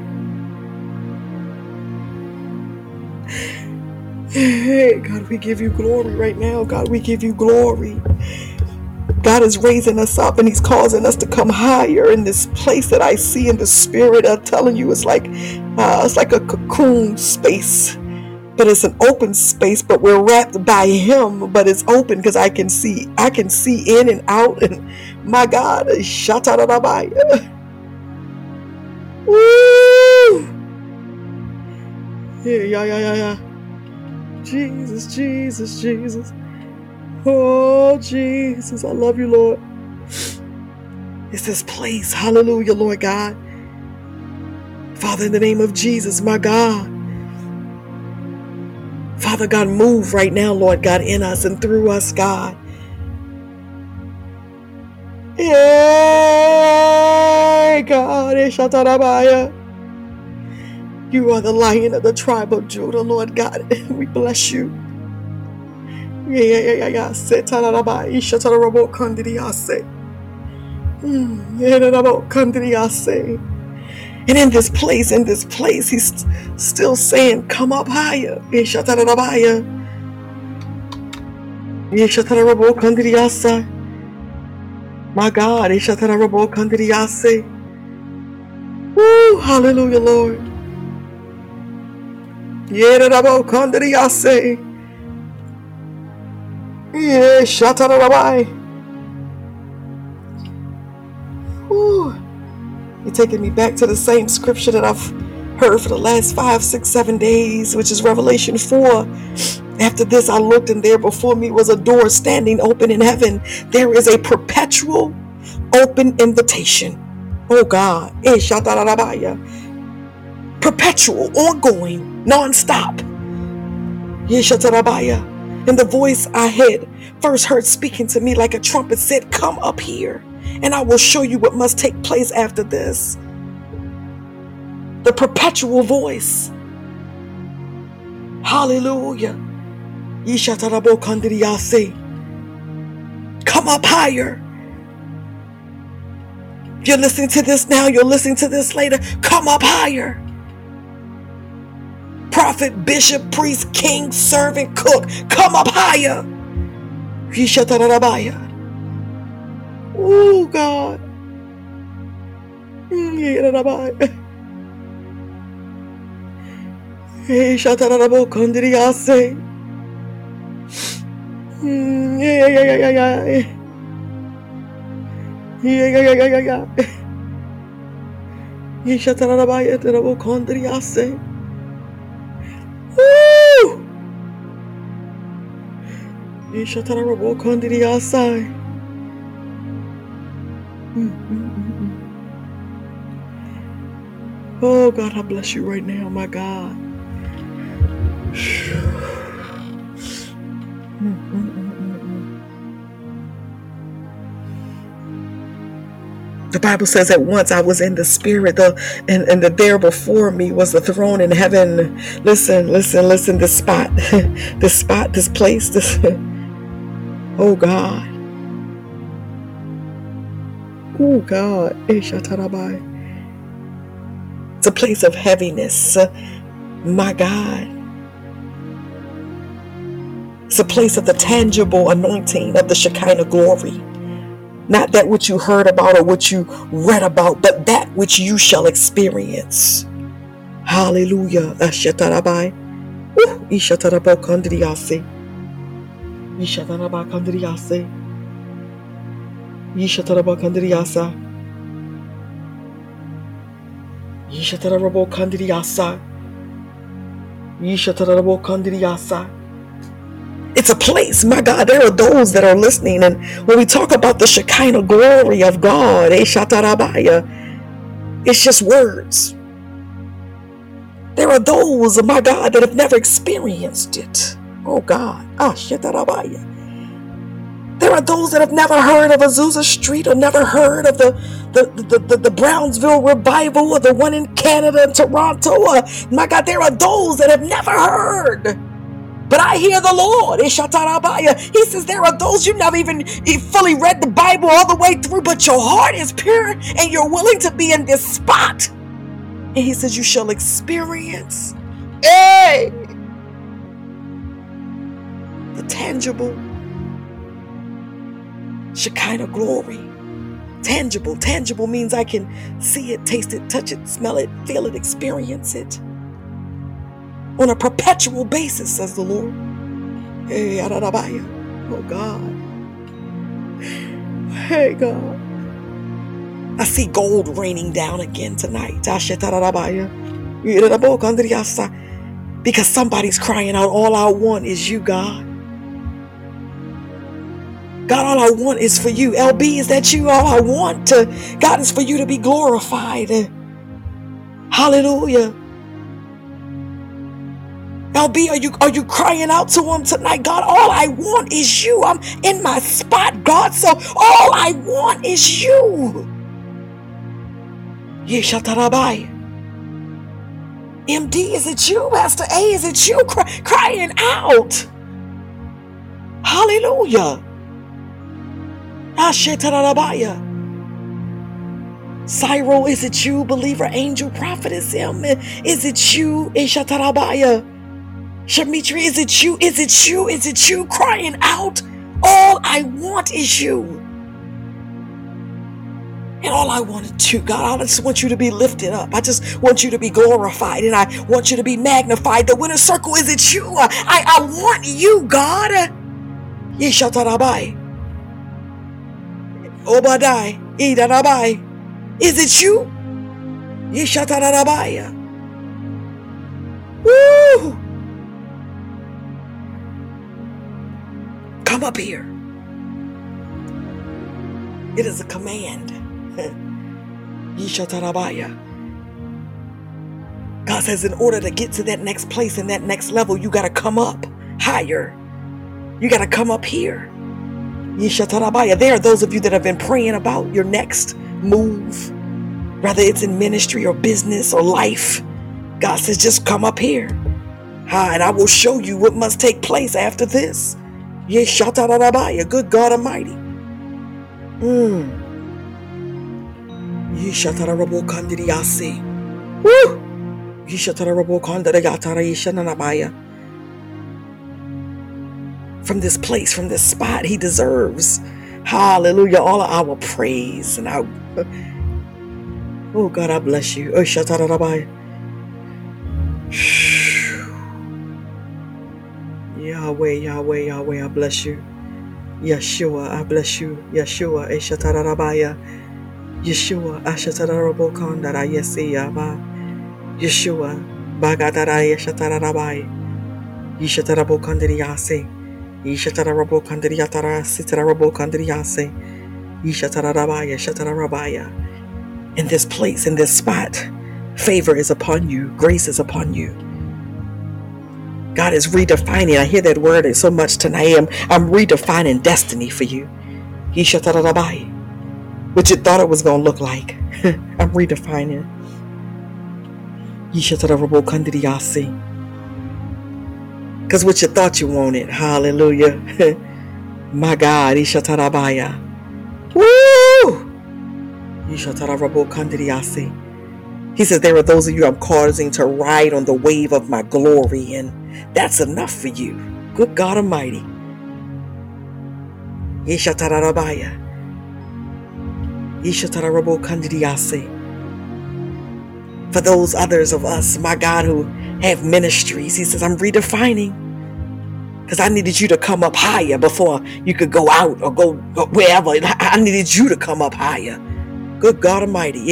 Hey, God, we give you glory right now. God, we give you glory. God is raising us up and he's causing us to come higher in this place that I see in the spirit. I'm telling you, it's like a cocoon space, but it's an open space, but we're wrapped by him, but it's open because I can see in and out. And my God, Shatarabaya. Woo! Yeah. Jesus, Jesus, Jesus. Oh, Jesus, I love you, Lord. It's this place. Hallelujah, Lord God. Father, in the name of Jesus, my God. Father God, move right now, Lord God, in us and through us, God. Yay, God. You are the Lion of the tribe of Judah, Lord God. We bless you. Yeah. And in this place, he's still saying, come up higher. My God. Woo, hallelujah, Lord. Woo. You're taking me back to the same scripture that I've heard for the last 5, 6, 7 days, which is Revelation 4. After this, I looked, and there before me was a door standing open in heaven. There is a perpetual open invitation. Oh God. Perpetual, ongoing, non-stop. And the voice I had first heard speaking to me like a trumpet said, come up here, and I will show you what must take place after this. The perpetual voice. Hallelujah. Come up higher. You're listening to this now, you're listening to this later. Come up higher. Prophet, bishop, priest, king, servant, cook, come up higher. Oh God. Oh God, I bless you right now, my God. The Bible says at once I was in the spirit, and the there before me was the throne in heaven. Listen, this spot, this place, this. Oh God. Oh God. It's a place of heaviness. My God. It's a place of the tangible anointing of the Shekinah glory. Not that which you heard about or what you read about, but that which you shall experience. Hallelujah. Ashatarabai. Ishatarabo kandriyase. Ishataraba kandriyase. Ishataraba kandriyasa. Ishatarabo kandriyasa. Ishatarabo kandriyasa. It's a place, my God, there are those that are listening, and when we talk about the Shekinah glory of God, it's just words. There are those, my God, that have never experienced it. Oh God. There are those that have never heard of Azusa Street, or never heard of the Brownsville revival, or the one in Canada and Toronto. My God, there are those that have never heard. But I hear the Lord. He says there are those you've never even fully read the Bible all the way through, but your heart is pure and you're willing to be in this spot. And he says you shall experience the tangible Shekinah glory. Tangible means I can see it, taste it, touch it, smell it, feel it, experience it on a perpetual basis, says the Lord. Hey, oh God. Hey, God. I see gold raining down again tonight. Because somebody's crying out, all I want is you, God. God, all I want is for you. LB, is that you? All I want God, is for you to be glorified. Hallelujah. LB, are you crying out to him tonight? God, all I want is you. I'm in my spot, God, so all I want is you. Yeshatarabai. MD, is it you? Pastor A, is it you crying out? Hallelujah. Ashetarabaya. Cyro, is it you? Believer, angel, prophetess, is it you? Eshatarabaya. Shamitri, is it you? Is it you? Is it you crying out? All I want is you. And all I want is you, God. I just want you to be lifted up. I just want you to be glorified. And I want you to be magnified. The winner circle, is it you? I want you, God. Yeshatarabai. Obadai. Idarabai. Is it you? Yeshatarabaya. Woo! Come up here. It is a command. Yeshatarabaya. God says in order to get to that next place and that next level, you got to come up higher. You got to come up here. Yeshatarabaya. There are those of you that have been praying about your next move, whether it's in ministry or business or life. God says just come up here. And I will show you what must take place after this. Yeshatarabaya. Good God Almighty. Yeshatarabokandiriasi. Woo! Yeshatarabokandiriyatarayishananabaya. From this place, from this spot, he deserves, hallelujah, all of our praise and our, oh God, I bless you. Yeshatarabaya. Yahweh, Yahweh, Yahweh, I bless you. Yeshua, I bless you. Yeshua, Eshatarabaya. Yeshua, Ashatarabokandara Yesiyaba. Yeshua, Bagadara Yeshatarabai. Yeshatarabokandriase. Yeshatarabokandriatara Sitarabokandriase. Yeshatarabaya, Shatarabaya. In this place, in this spot, favor is upon you, grace is upon you. God is redefining. I hear that word so much tonight. I'm redefining destiny for you. Yeshatarabai. What you thought it was going to look like. I'm redefining. Because what you thought you wanted. Hallelujah. My God. Ishatarabaya. Woo! He says there are those of you I'm causing to ride on the wave of my glory. And that's enough for you. Good God Almighty. Ishatarabaya. For those others of us, my God, who have ministries, he says, I'm redefining. Because I needed you to come up higher before you could go out or go wherever. I needed you to come up higher. Good God Almighty.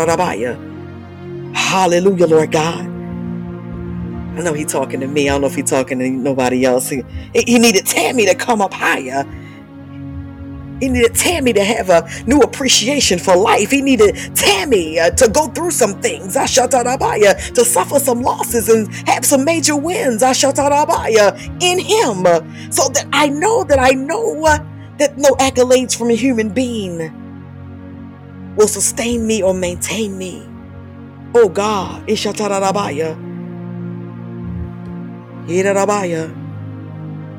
Hallelujah, Lord God. I know he's talking to me. I don't know if he's talking to nobody else. He needed Tammy to come up higher. He needed Tammy to have a new appreciation for life. He needed Tammy to go through some things. To suffer some losses and have some major wins. In him. So that I know that no accolades from a human being will sustain me or maintain me. Oh God.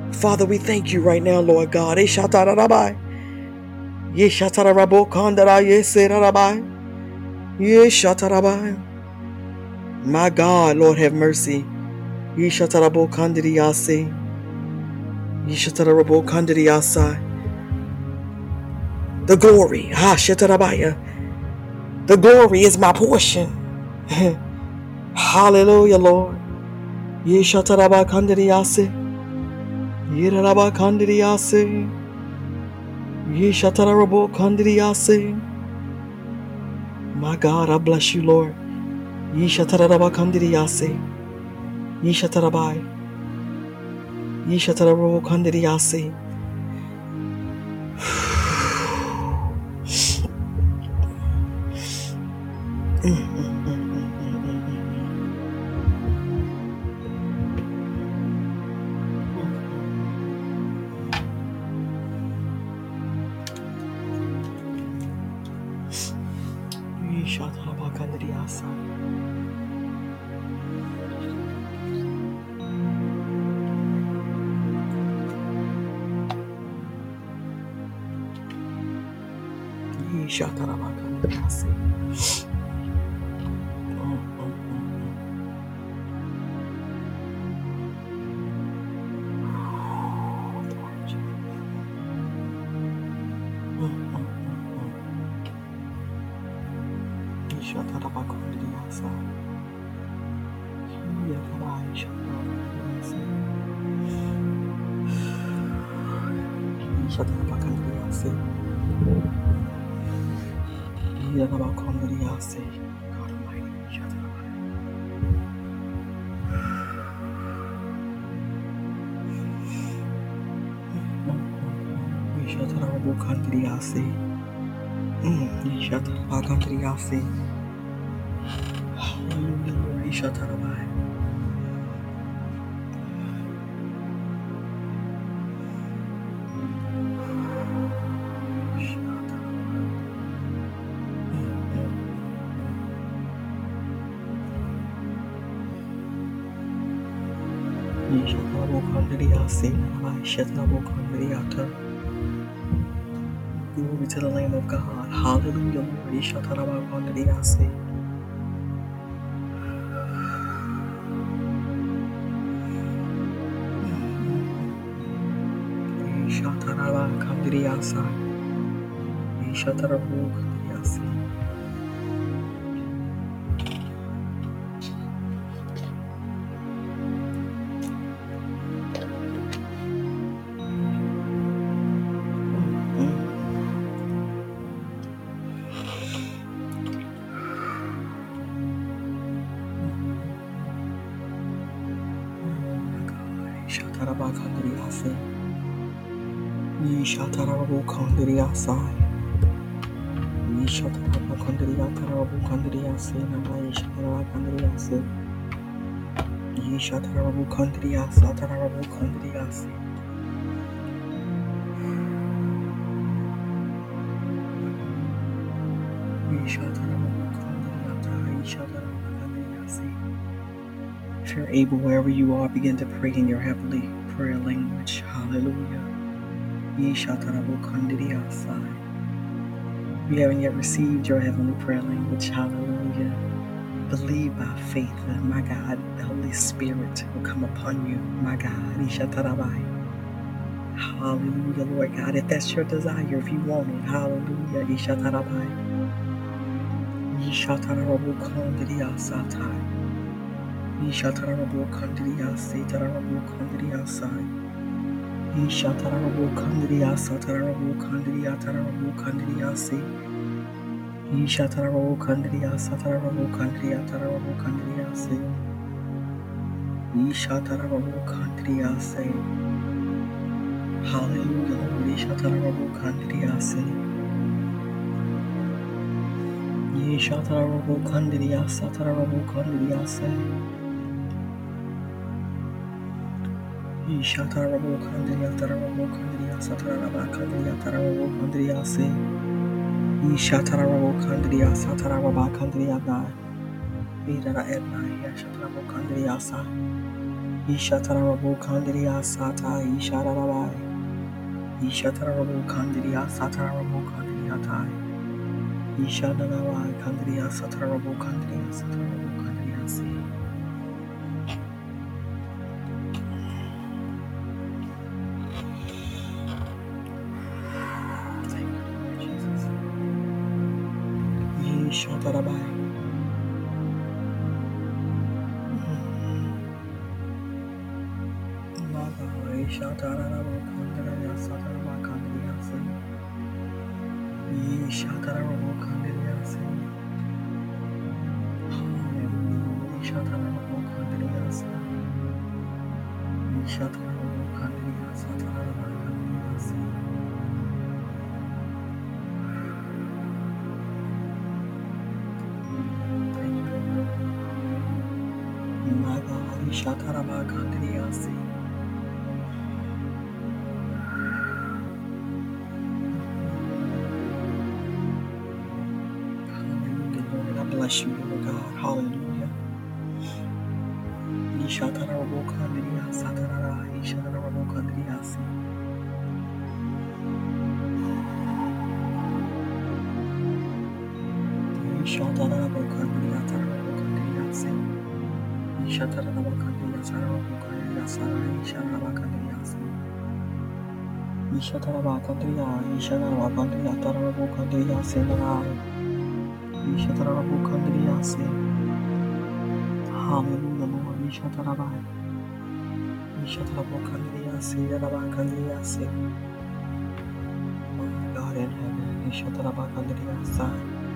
Father, we thank you right now, Lord God. Eshatarabai. Yeshatarabokandara yeserabai. Yeshatarabai. My God, Lord, have mercy. Yeshatarabokandiriase. Yeshatarabokandiriasai. The glory. Ha shatarabaya. The glory is my portion. Hallelujah, Lord. Yeshatarabakandiriase. Yerabakandiriase. Yeshatarabokandiriase. My God, I bless you, Lord. Yeshatarabakandiriase. Yeshatarabai. Yeshatarabokandiriase. Yeshatarabakandiriase. Yeshatarabakandiriase. Yeshatarabakandiriase. Yeshatarabakandiriase. Yeshatarabakandiriase. God Almighty. Yeshatarabakandiriase. Yeshatarabakandiriase. Hallelujah, Lord. Yeshatarabai. Yeshatarabakandiriase. Yeshatarabakandiriata. Glory to the Lamb of God. Hallelujah, Lord. Yeshatarabakandiriase. Yeshatarabakandiriasa. Yeshatarabakandiriase. Yeshatarabakandiriase. Yeshatarabakandiriasa. Yeshatarabakandiriase. Yeshatarabakandiriase. Yeshatarabakandiriasa. Tarabakandiriase. Yeshatarabakandiriase. If you're able, wherever you are, begin to pray in your heavenly prayer language. Hallelujah. Yeshatarabakandiriasa. If you haven't yet received your heavenly prayer language, hallelujah. Believe by faith that, my God, the Holy Spirit will come upon you, my God. Ishatarabai. Hallelujah, Lord God. If that's your desire, if you want it, hallelujah. Ishatarabai. Ishatarabukandiriasatai. Ishatarabukandiriasi. Tarabukandiriasai. Ishatarabukandiriasatarabukandiriatarabukandiriasi. Ishatarabukandiriasatarabukandiriatarabukandiriasi. Ishatarabukandiriasi. Hallelujah, Lord. Ishatarabukandiriasi. Ishatarabukandiriasatarabukandiriasi. Ishatarabukandiriatarabukandiriasatarabukandiriatarabukandiriasi. Ishatarabukandiriasatarabukandiriatai. Ira Edna, Yashatarabukandiriasa. Ishatarabu Kandiria Sata Isharabai. Ishatarabu Kandiria Satarabu Kandiriatai. Ishadanabai Kandiria Satarabu Kandiria Satarabu Kandiria Si. Thank you, Lord Jesus. Ishatarabai. Mother Ishatarabu Kandiria Satarabu Kandiria Si. Ishatarabu Kandiria Si. Hallelujah. Ishatarabu Kandiria Si. Ishatarabu Kandiria Satarabu Kandiria Si. Thank you, Lord. My God, Ishatarabu Kandiria Si. Hallelujah, Lord. I bless you, Lord God. Hallelujah. Ishatarabu Kandiria Satara. Ishatarabu Kandiria Si. Ishatarabu Kandiria Tarabu Kandiria Si. Ishatarabu Kandiria Tarabu Kandiria Sara. Ishatarabu Kandiria Si. Ishatarabu Kandiria. Ishatarabu Kandiria Tarabu Kandiria Si. Ishatarabu Kandiria Si. Hallelujah, Lord. Ishatarabu. Ishatarabu Kandiria Si. Yarabu Kandiria Si. God in heaven. Ishatarabu Kandiria Si.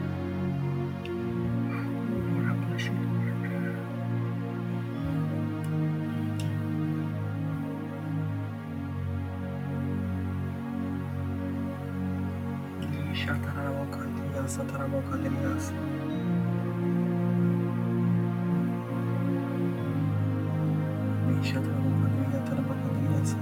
Lord, I bless you, Lord. Ishatarabu Kandiria Satarabu Kandiria Si. Ishatarabu Kandiria Tarabu Kandiria Si.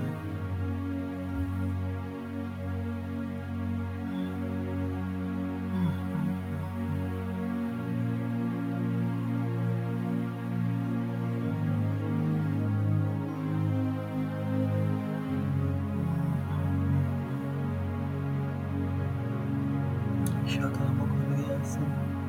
Ishatarabu Kandiria Si.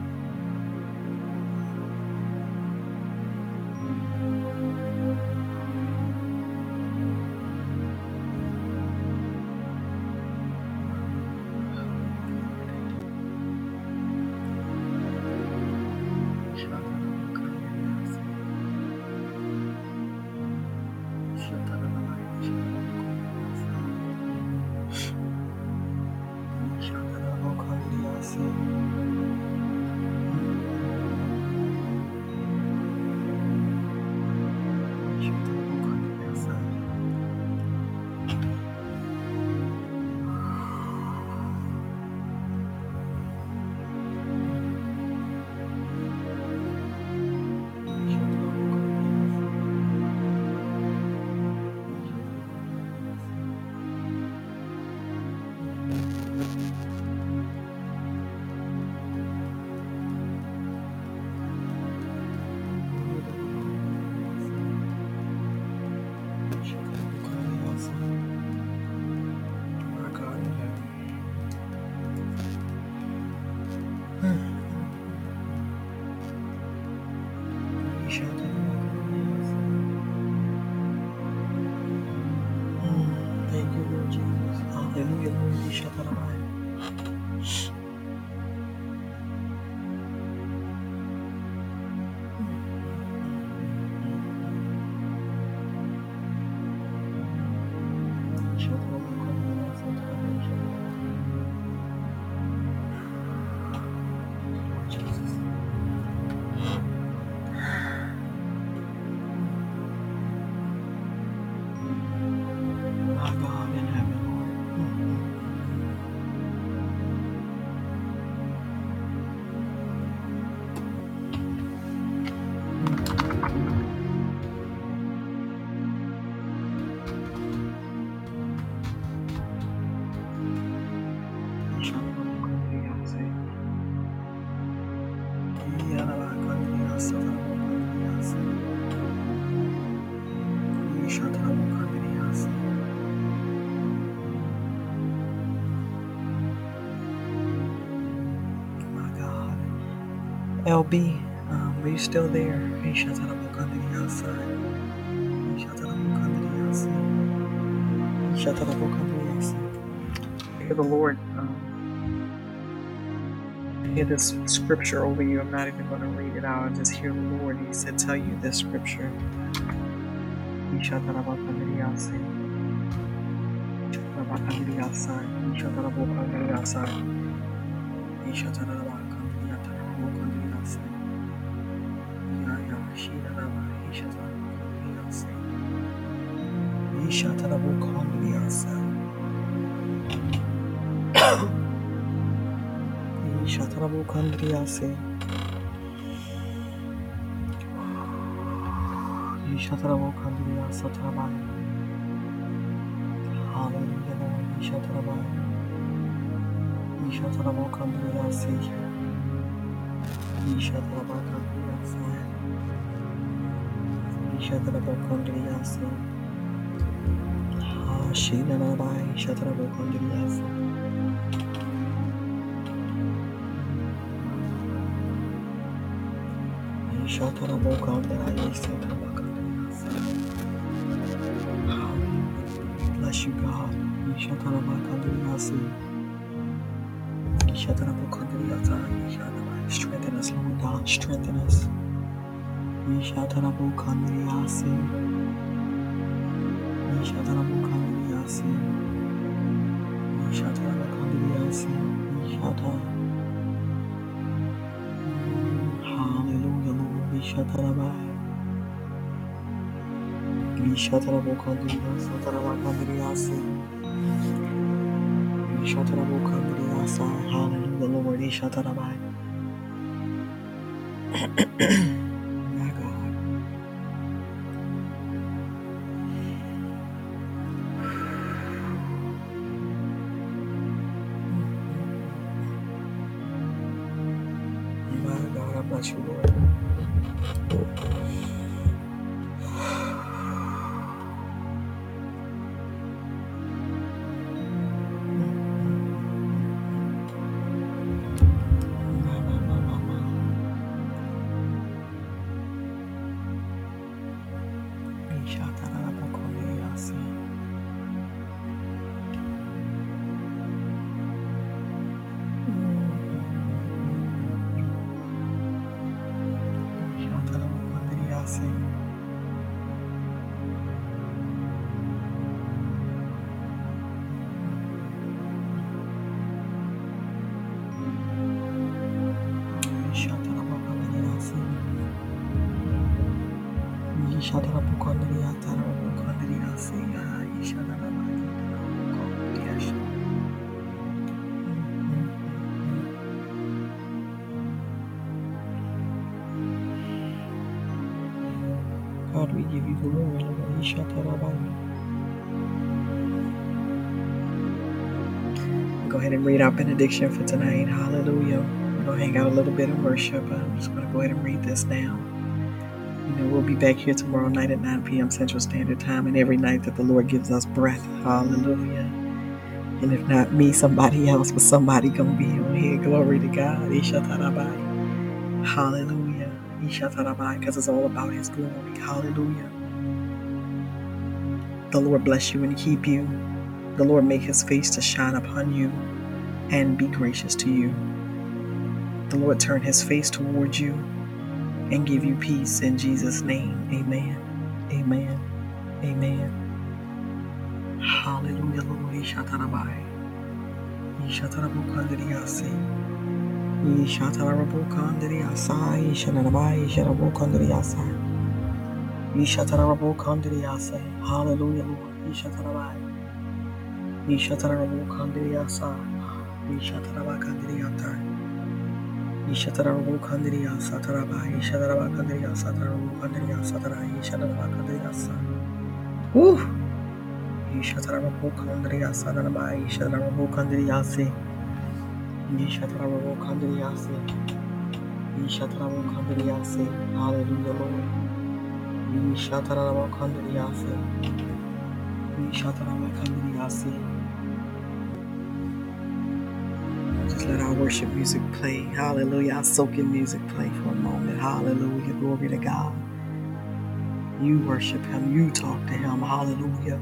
Thank you, Lord Jesus. Hallelujah, Lord. Ishatarabai. Jesus. My God in heaven, Lord. LB, are you still there? Hey, Shatarabokandiyasa. Shatarabokandiyasa. Shatarabokandiyasa. Hear the Lord. Hear this scripture over you. I'm not even going to read it out. I just hear the Lord. He said, tell you this scripture. Shatarabokandiyasa. Shatarabokandiyasa. Shatarabokandiyasa. Shatarabokandiyasa. Bless you, God. Strengthen us, Lord God. Strengthen us. Hallelujah, Lord. My God. My God, I bless you, Lord. God, we give you glory, Lord. Go ahead and read our benediction for tonight. Hallelujah. We're going to hang out a little bit and worship. I'm just going to go ahead and read this now. We'll be back here tomorrow night at 9 p.m. Central Standard Time, and every night that the Lord gives us breath. Hallelujah. And if not me, somebody else, but somebody going to be on here. Glory to God. Hallelujah. Because it's all about His glory. Hallelujah. The Lord bless you and keep you. The Lord make His face to shine upon you and be gracious to you. The Lord turn His face towards you and give you peace in Jesus' name. Amen. Amen. Amen. Hallelujah, Lord. Ishatarabai. Ishatarabukandriyasi. Ishatarabukandriyasai. Ishatarabai. Ishatarabukandriyasai. Ishatarabukandriyasai. Hallelujah, Lord. Ishatarabai. Ishatarabukandriyasai. Ishatarabakandriyatai. Ishatarabukandriyasatarabai. Ishatarabakandriyasatarabai. Ishatarabakandriyasai. Woo! Ishatarabukandriyasatarabai. Ishatarabukandriyasi. Ishatarabukandriyasi. Ishatarabukandriyasi. Hallelujah, Lord. Ishatarabukandriyasi. Ishatarabukandriyasi. Just let our worship music play. Hallelujah. Our soaking music play for a moment. Hallelujah. Glory to God. You worship him. You talk to him. Hallelujah.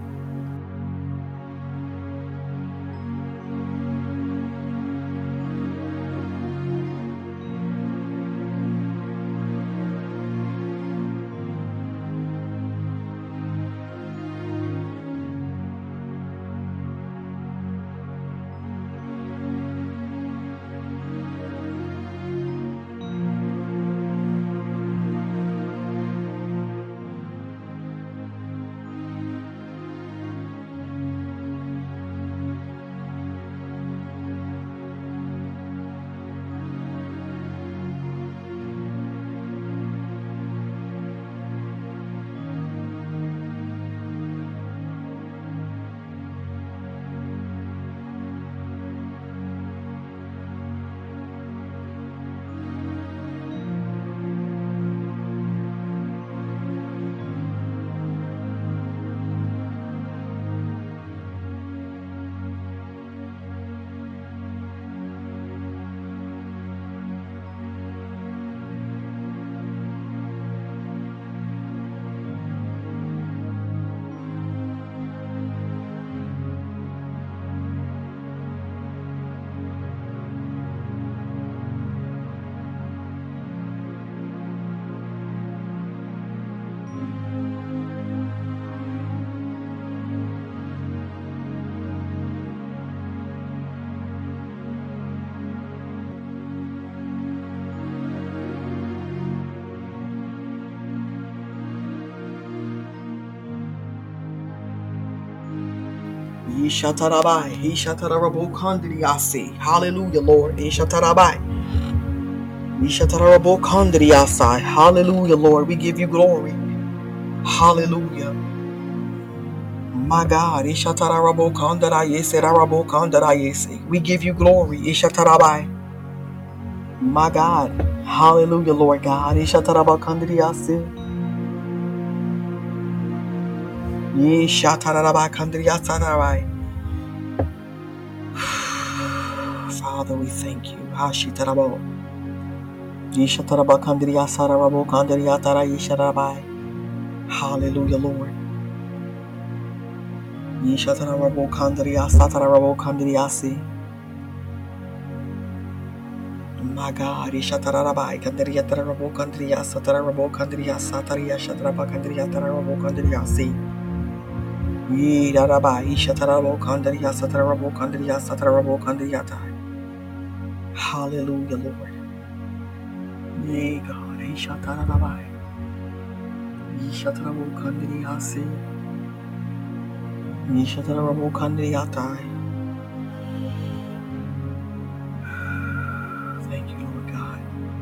Yishatarabai. Yishatarabokandriyasi. Hallelujah, Lord. Yishatarabai. Yishatarabokandriyasai. Hallelujah, Lord. We give you glory. Hallelujah. My God. Yishatarabokandriyasi. We give you glory. Yishatarabai. My God. Hallelujah, Lord God. Yishatarabokandriyasi. Yishatarabokandriyasai. Father, we thank you. Hashitarabo. Hallelujah, Lord. My God. Hallelujah, Lord. Yea, God. Thank you, Lord God.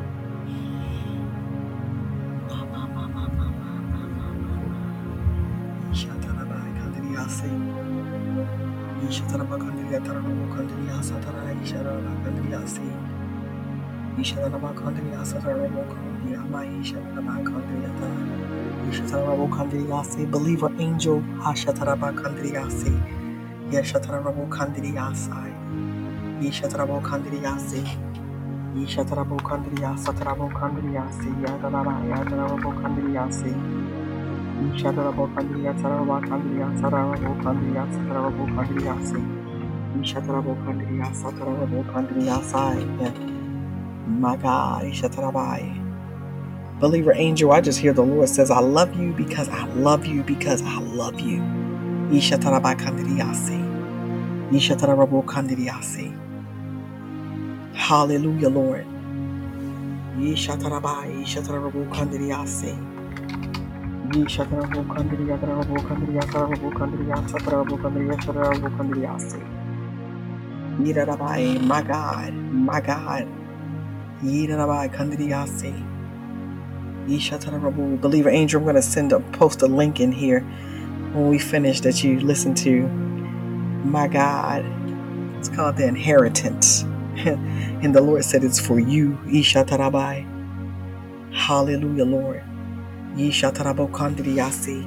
Believer angel, Hashatarabakandriasi, Yeshatarabokandriasai, Yeshatarabokandriasi, Yeshatarabokandriasatarabokandriasi, Yadarabokandriasi, Yeshatarabokandriatarabokandriatarabokandriatarabokandriasi, Yeshatarabokandriasatarabokandriasai. My God, Yeshatarabai. Believer angel, I just hear the Lord says, I love you because I love you because I love you. Yeshatarabakandriasi. Yeshatarabokandriasi. Hallelujah, Lord. Yeshatarabai. Yeshatarabokandriasi. Yeshatarabokandriatarabokandriatarabokandriatarabokandriatarabokandriasi. Yidarabai. My God, my God. Yidarabai kandriasi. Yeshatarabu. Believer angel, I'm going to post a link in here when we finish that you listen to. My God, it's called The Inheritance. And the Lord said it's for you. Ishatarabai. Hallelujah, Lord. Yishatarabokandriyasi.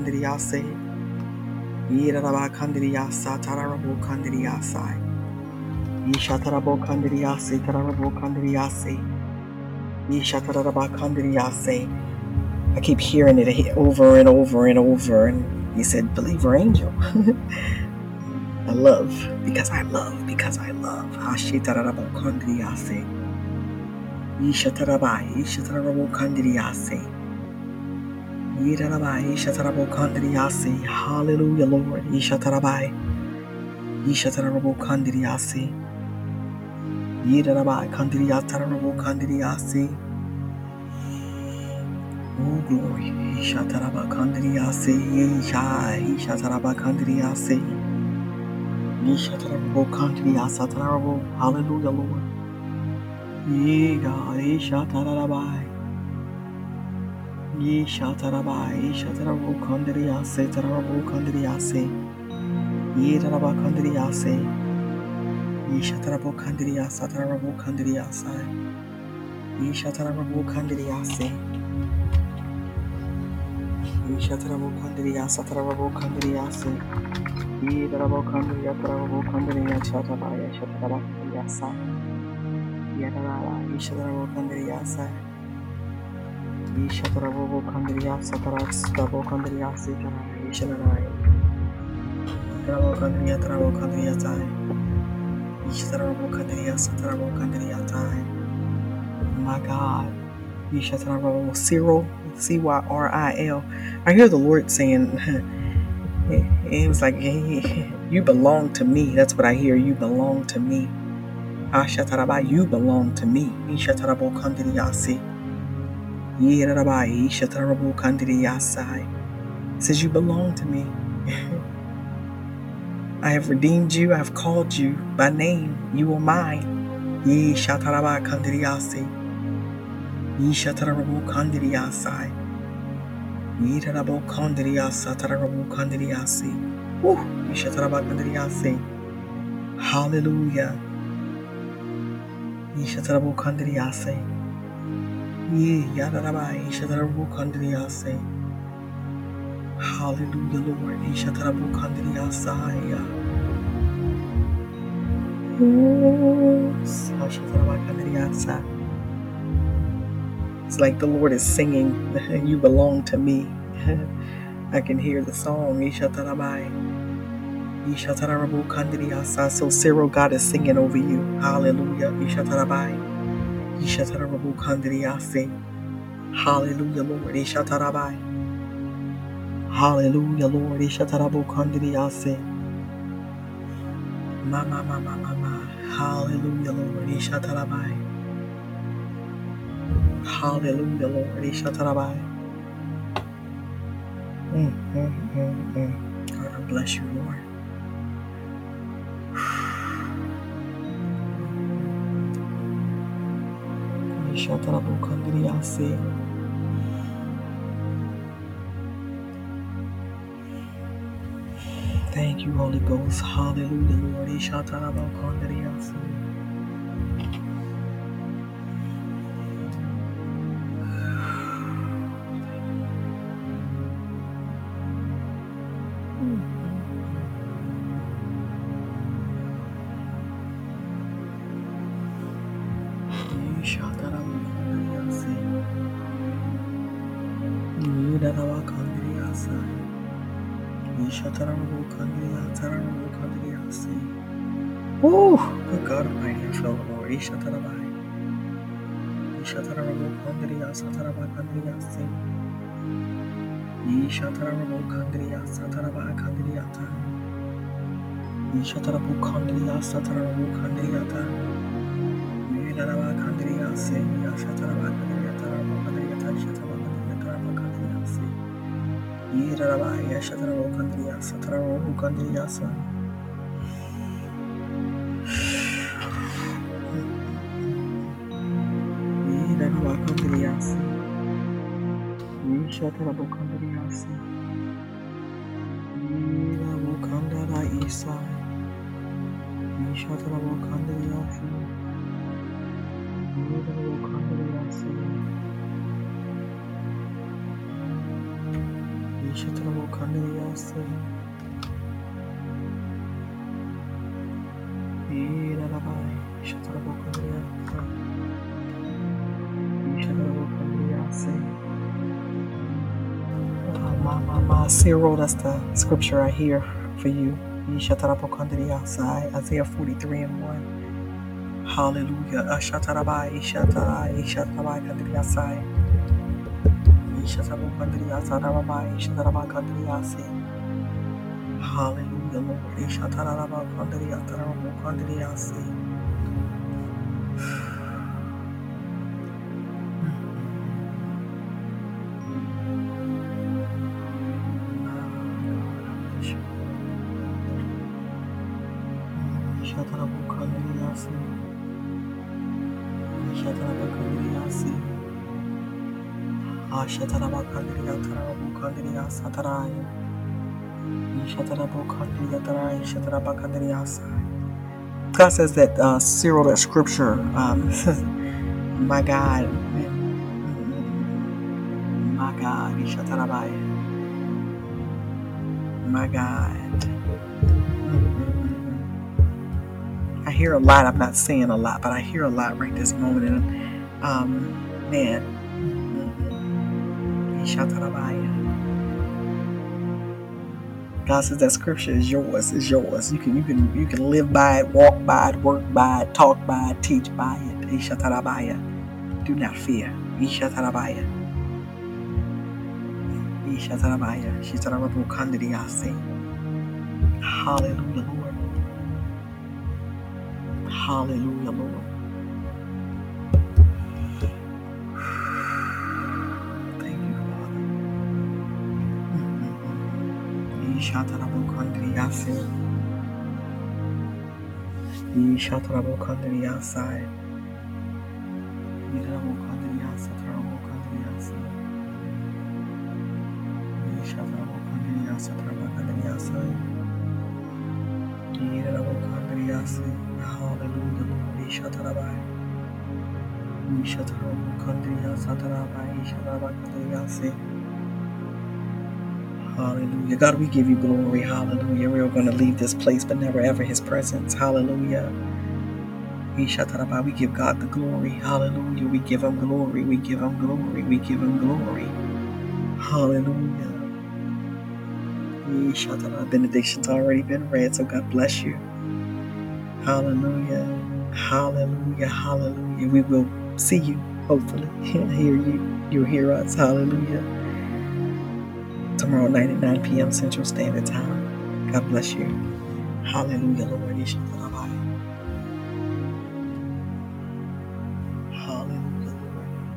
Yishatarabokandriyasi. Yirarabakandriyasa tarabokandriyasai. Ishatarabokandriyase, tarabokandriyase. Ishatarabokandriyase. I keep hearing it over and over and over. And he said, believer angel. I love, because I love, because I love. Hashitarabokandriyase. Ishatarabai, Ishatarabokandriyase. Yidarabai, Ishatarabokandriyase. Hallelujah, Lord. Ishatarabai. Ishatarabokandriyase. Yidarabai, Kandriyatarabokandrayase. Oh, glory. Ishatarabakandriyase. Ishatarabakandriyase. Ishatarabokandriyasatarabo. Hallelujah, Lord. Ye God. Ishatarabai. Ishatarabai. Ishatarabokandriyase. Tarabokandriyase. Yidarabakandriyase. Ishatarabokandriyasatarabokandriyasa. Ishatarabokandriyase. Ishatarabokandriyasatarabokandrayase. Yidarabokandrayatarabokandriyashatabaya. Yadaraba. Ishatarabokandriyasa. Ishatarabokandriyasatarabokandrayase. Ishatarabaya. Tarabokandriyatarabokandriyasa. Ishatarabokandriyasatarabokandrayasa. My God. Ishatarabo. Cyril. Cyril. I hear the Lord saying, it was like, hey, you belong to me. That's what I hear. You belong to me. Ashataraba, you belong to me. Ishatarabo kandiriyasi. Yirarabai, Ishatarabo kandiriyasai. It says you belong to me. I have redeemed you. I have called you by name. You are mine. Ishataraba kandiriyasi. Ishatarabo kandiriyasai. Yirarabo kandiriyasatarabu kandiriyasi. Ishataraba kandiriyasi. Hallelujah. Ishatarabo kandiriyasi. Yadarabai. Ishatarabo kandiriyasi. Hallelujah, Lord. Ishatarabo kandiriyasai. Ishataraba kandiriyasa. It's like the Lord is singing, you belong to me. I can hear the song, Ishatarabai. Ishatarabo kandiriyasa. So Cyril, God is singing over you. Hallelujah. Ishatarabai. Ishatarabo kandiriyase. Hallelujah, Lord. Ishatarabai. Hallelujah, Lord. Ishatarabo kandiriyase. Mama. Hallelujah, Lord. Ishatarabai. Hallelujah, Lord. Ishatarabai. God, I bless you, Lord. Ishatarabo kandiriyase. Thank you, Holy Ghost. Hallelujah, Lord. Ishatarabo kandiriyase. Ishatarabo kandiriyase. Yidarabo kandiriyasa. Ishatarabo kandiriyase. Good God Almighty, I feel the Lord. Ishatarabai. Ishatarabo kandiriyasa. Ishatarabo kandiriyasa. Ishatarabo kandiriyasa. Yidarabo kandiriyase. Ishatarabo kandiriyasa. Yidarabai, Ishatarabo kandiriyasa. Tarabo kandiriyasa. Yidarabai kandiriyasa. Ishatarabo kandiriyasa. Yidarabai kandiriyasa. Ishatarabo kandiriyasa. Yidarabai kandiriyasa. Ishatarabo kandiriyasa. Yidarabai. Cyril, that's the scripture I hear for you. Isaiah 43 and 1. Hallelujah. Ashatarabai, Ishatarai, Ishatarai, Kandriyasai. Ishatabu Kandriyasarabai, Ishatarabai, Kandriyasi. Hallelujah, Lord. Ishatarabai, Kandriyatarabu, Kandriyasi. Ishatarabu, Kandriyasi. Ishatarabai, Kandriyasi. Ashatarabai, Kandriyatarabu, Kandriyasatarai. God says that Cyril, that scripture, my God, my God, my God. I hear a lot. I'm not saying a lot, but I hear a lot right this moment. And man, God says that scripture is yours. Is yours. You can live by it, walk by it, work by it, talk by it, teach by it. Do not fear. Hallelujah, Lord. Hallelujah, Lord. Thank you, Father. Hallelujah. God, we give you glory. Hallelujah. We're going to leave this place, but never ever his presence. Hallelujah. We give God the glory. Hallelujah. We give him glory. We give him glory. We give him glory. Hallelujah. Benediction's already been read, so God bless you. Hallelujah. Hallelujah. Hallelujah. We will see you, hopefully. Hear you. You'll hear us. Hallelujah. Tomorrow night at 9 p.m. Central Standard Time. God bless you. Hallelujah, Lord.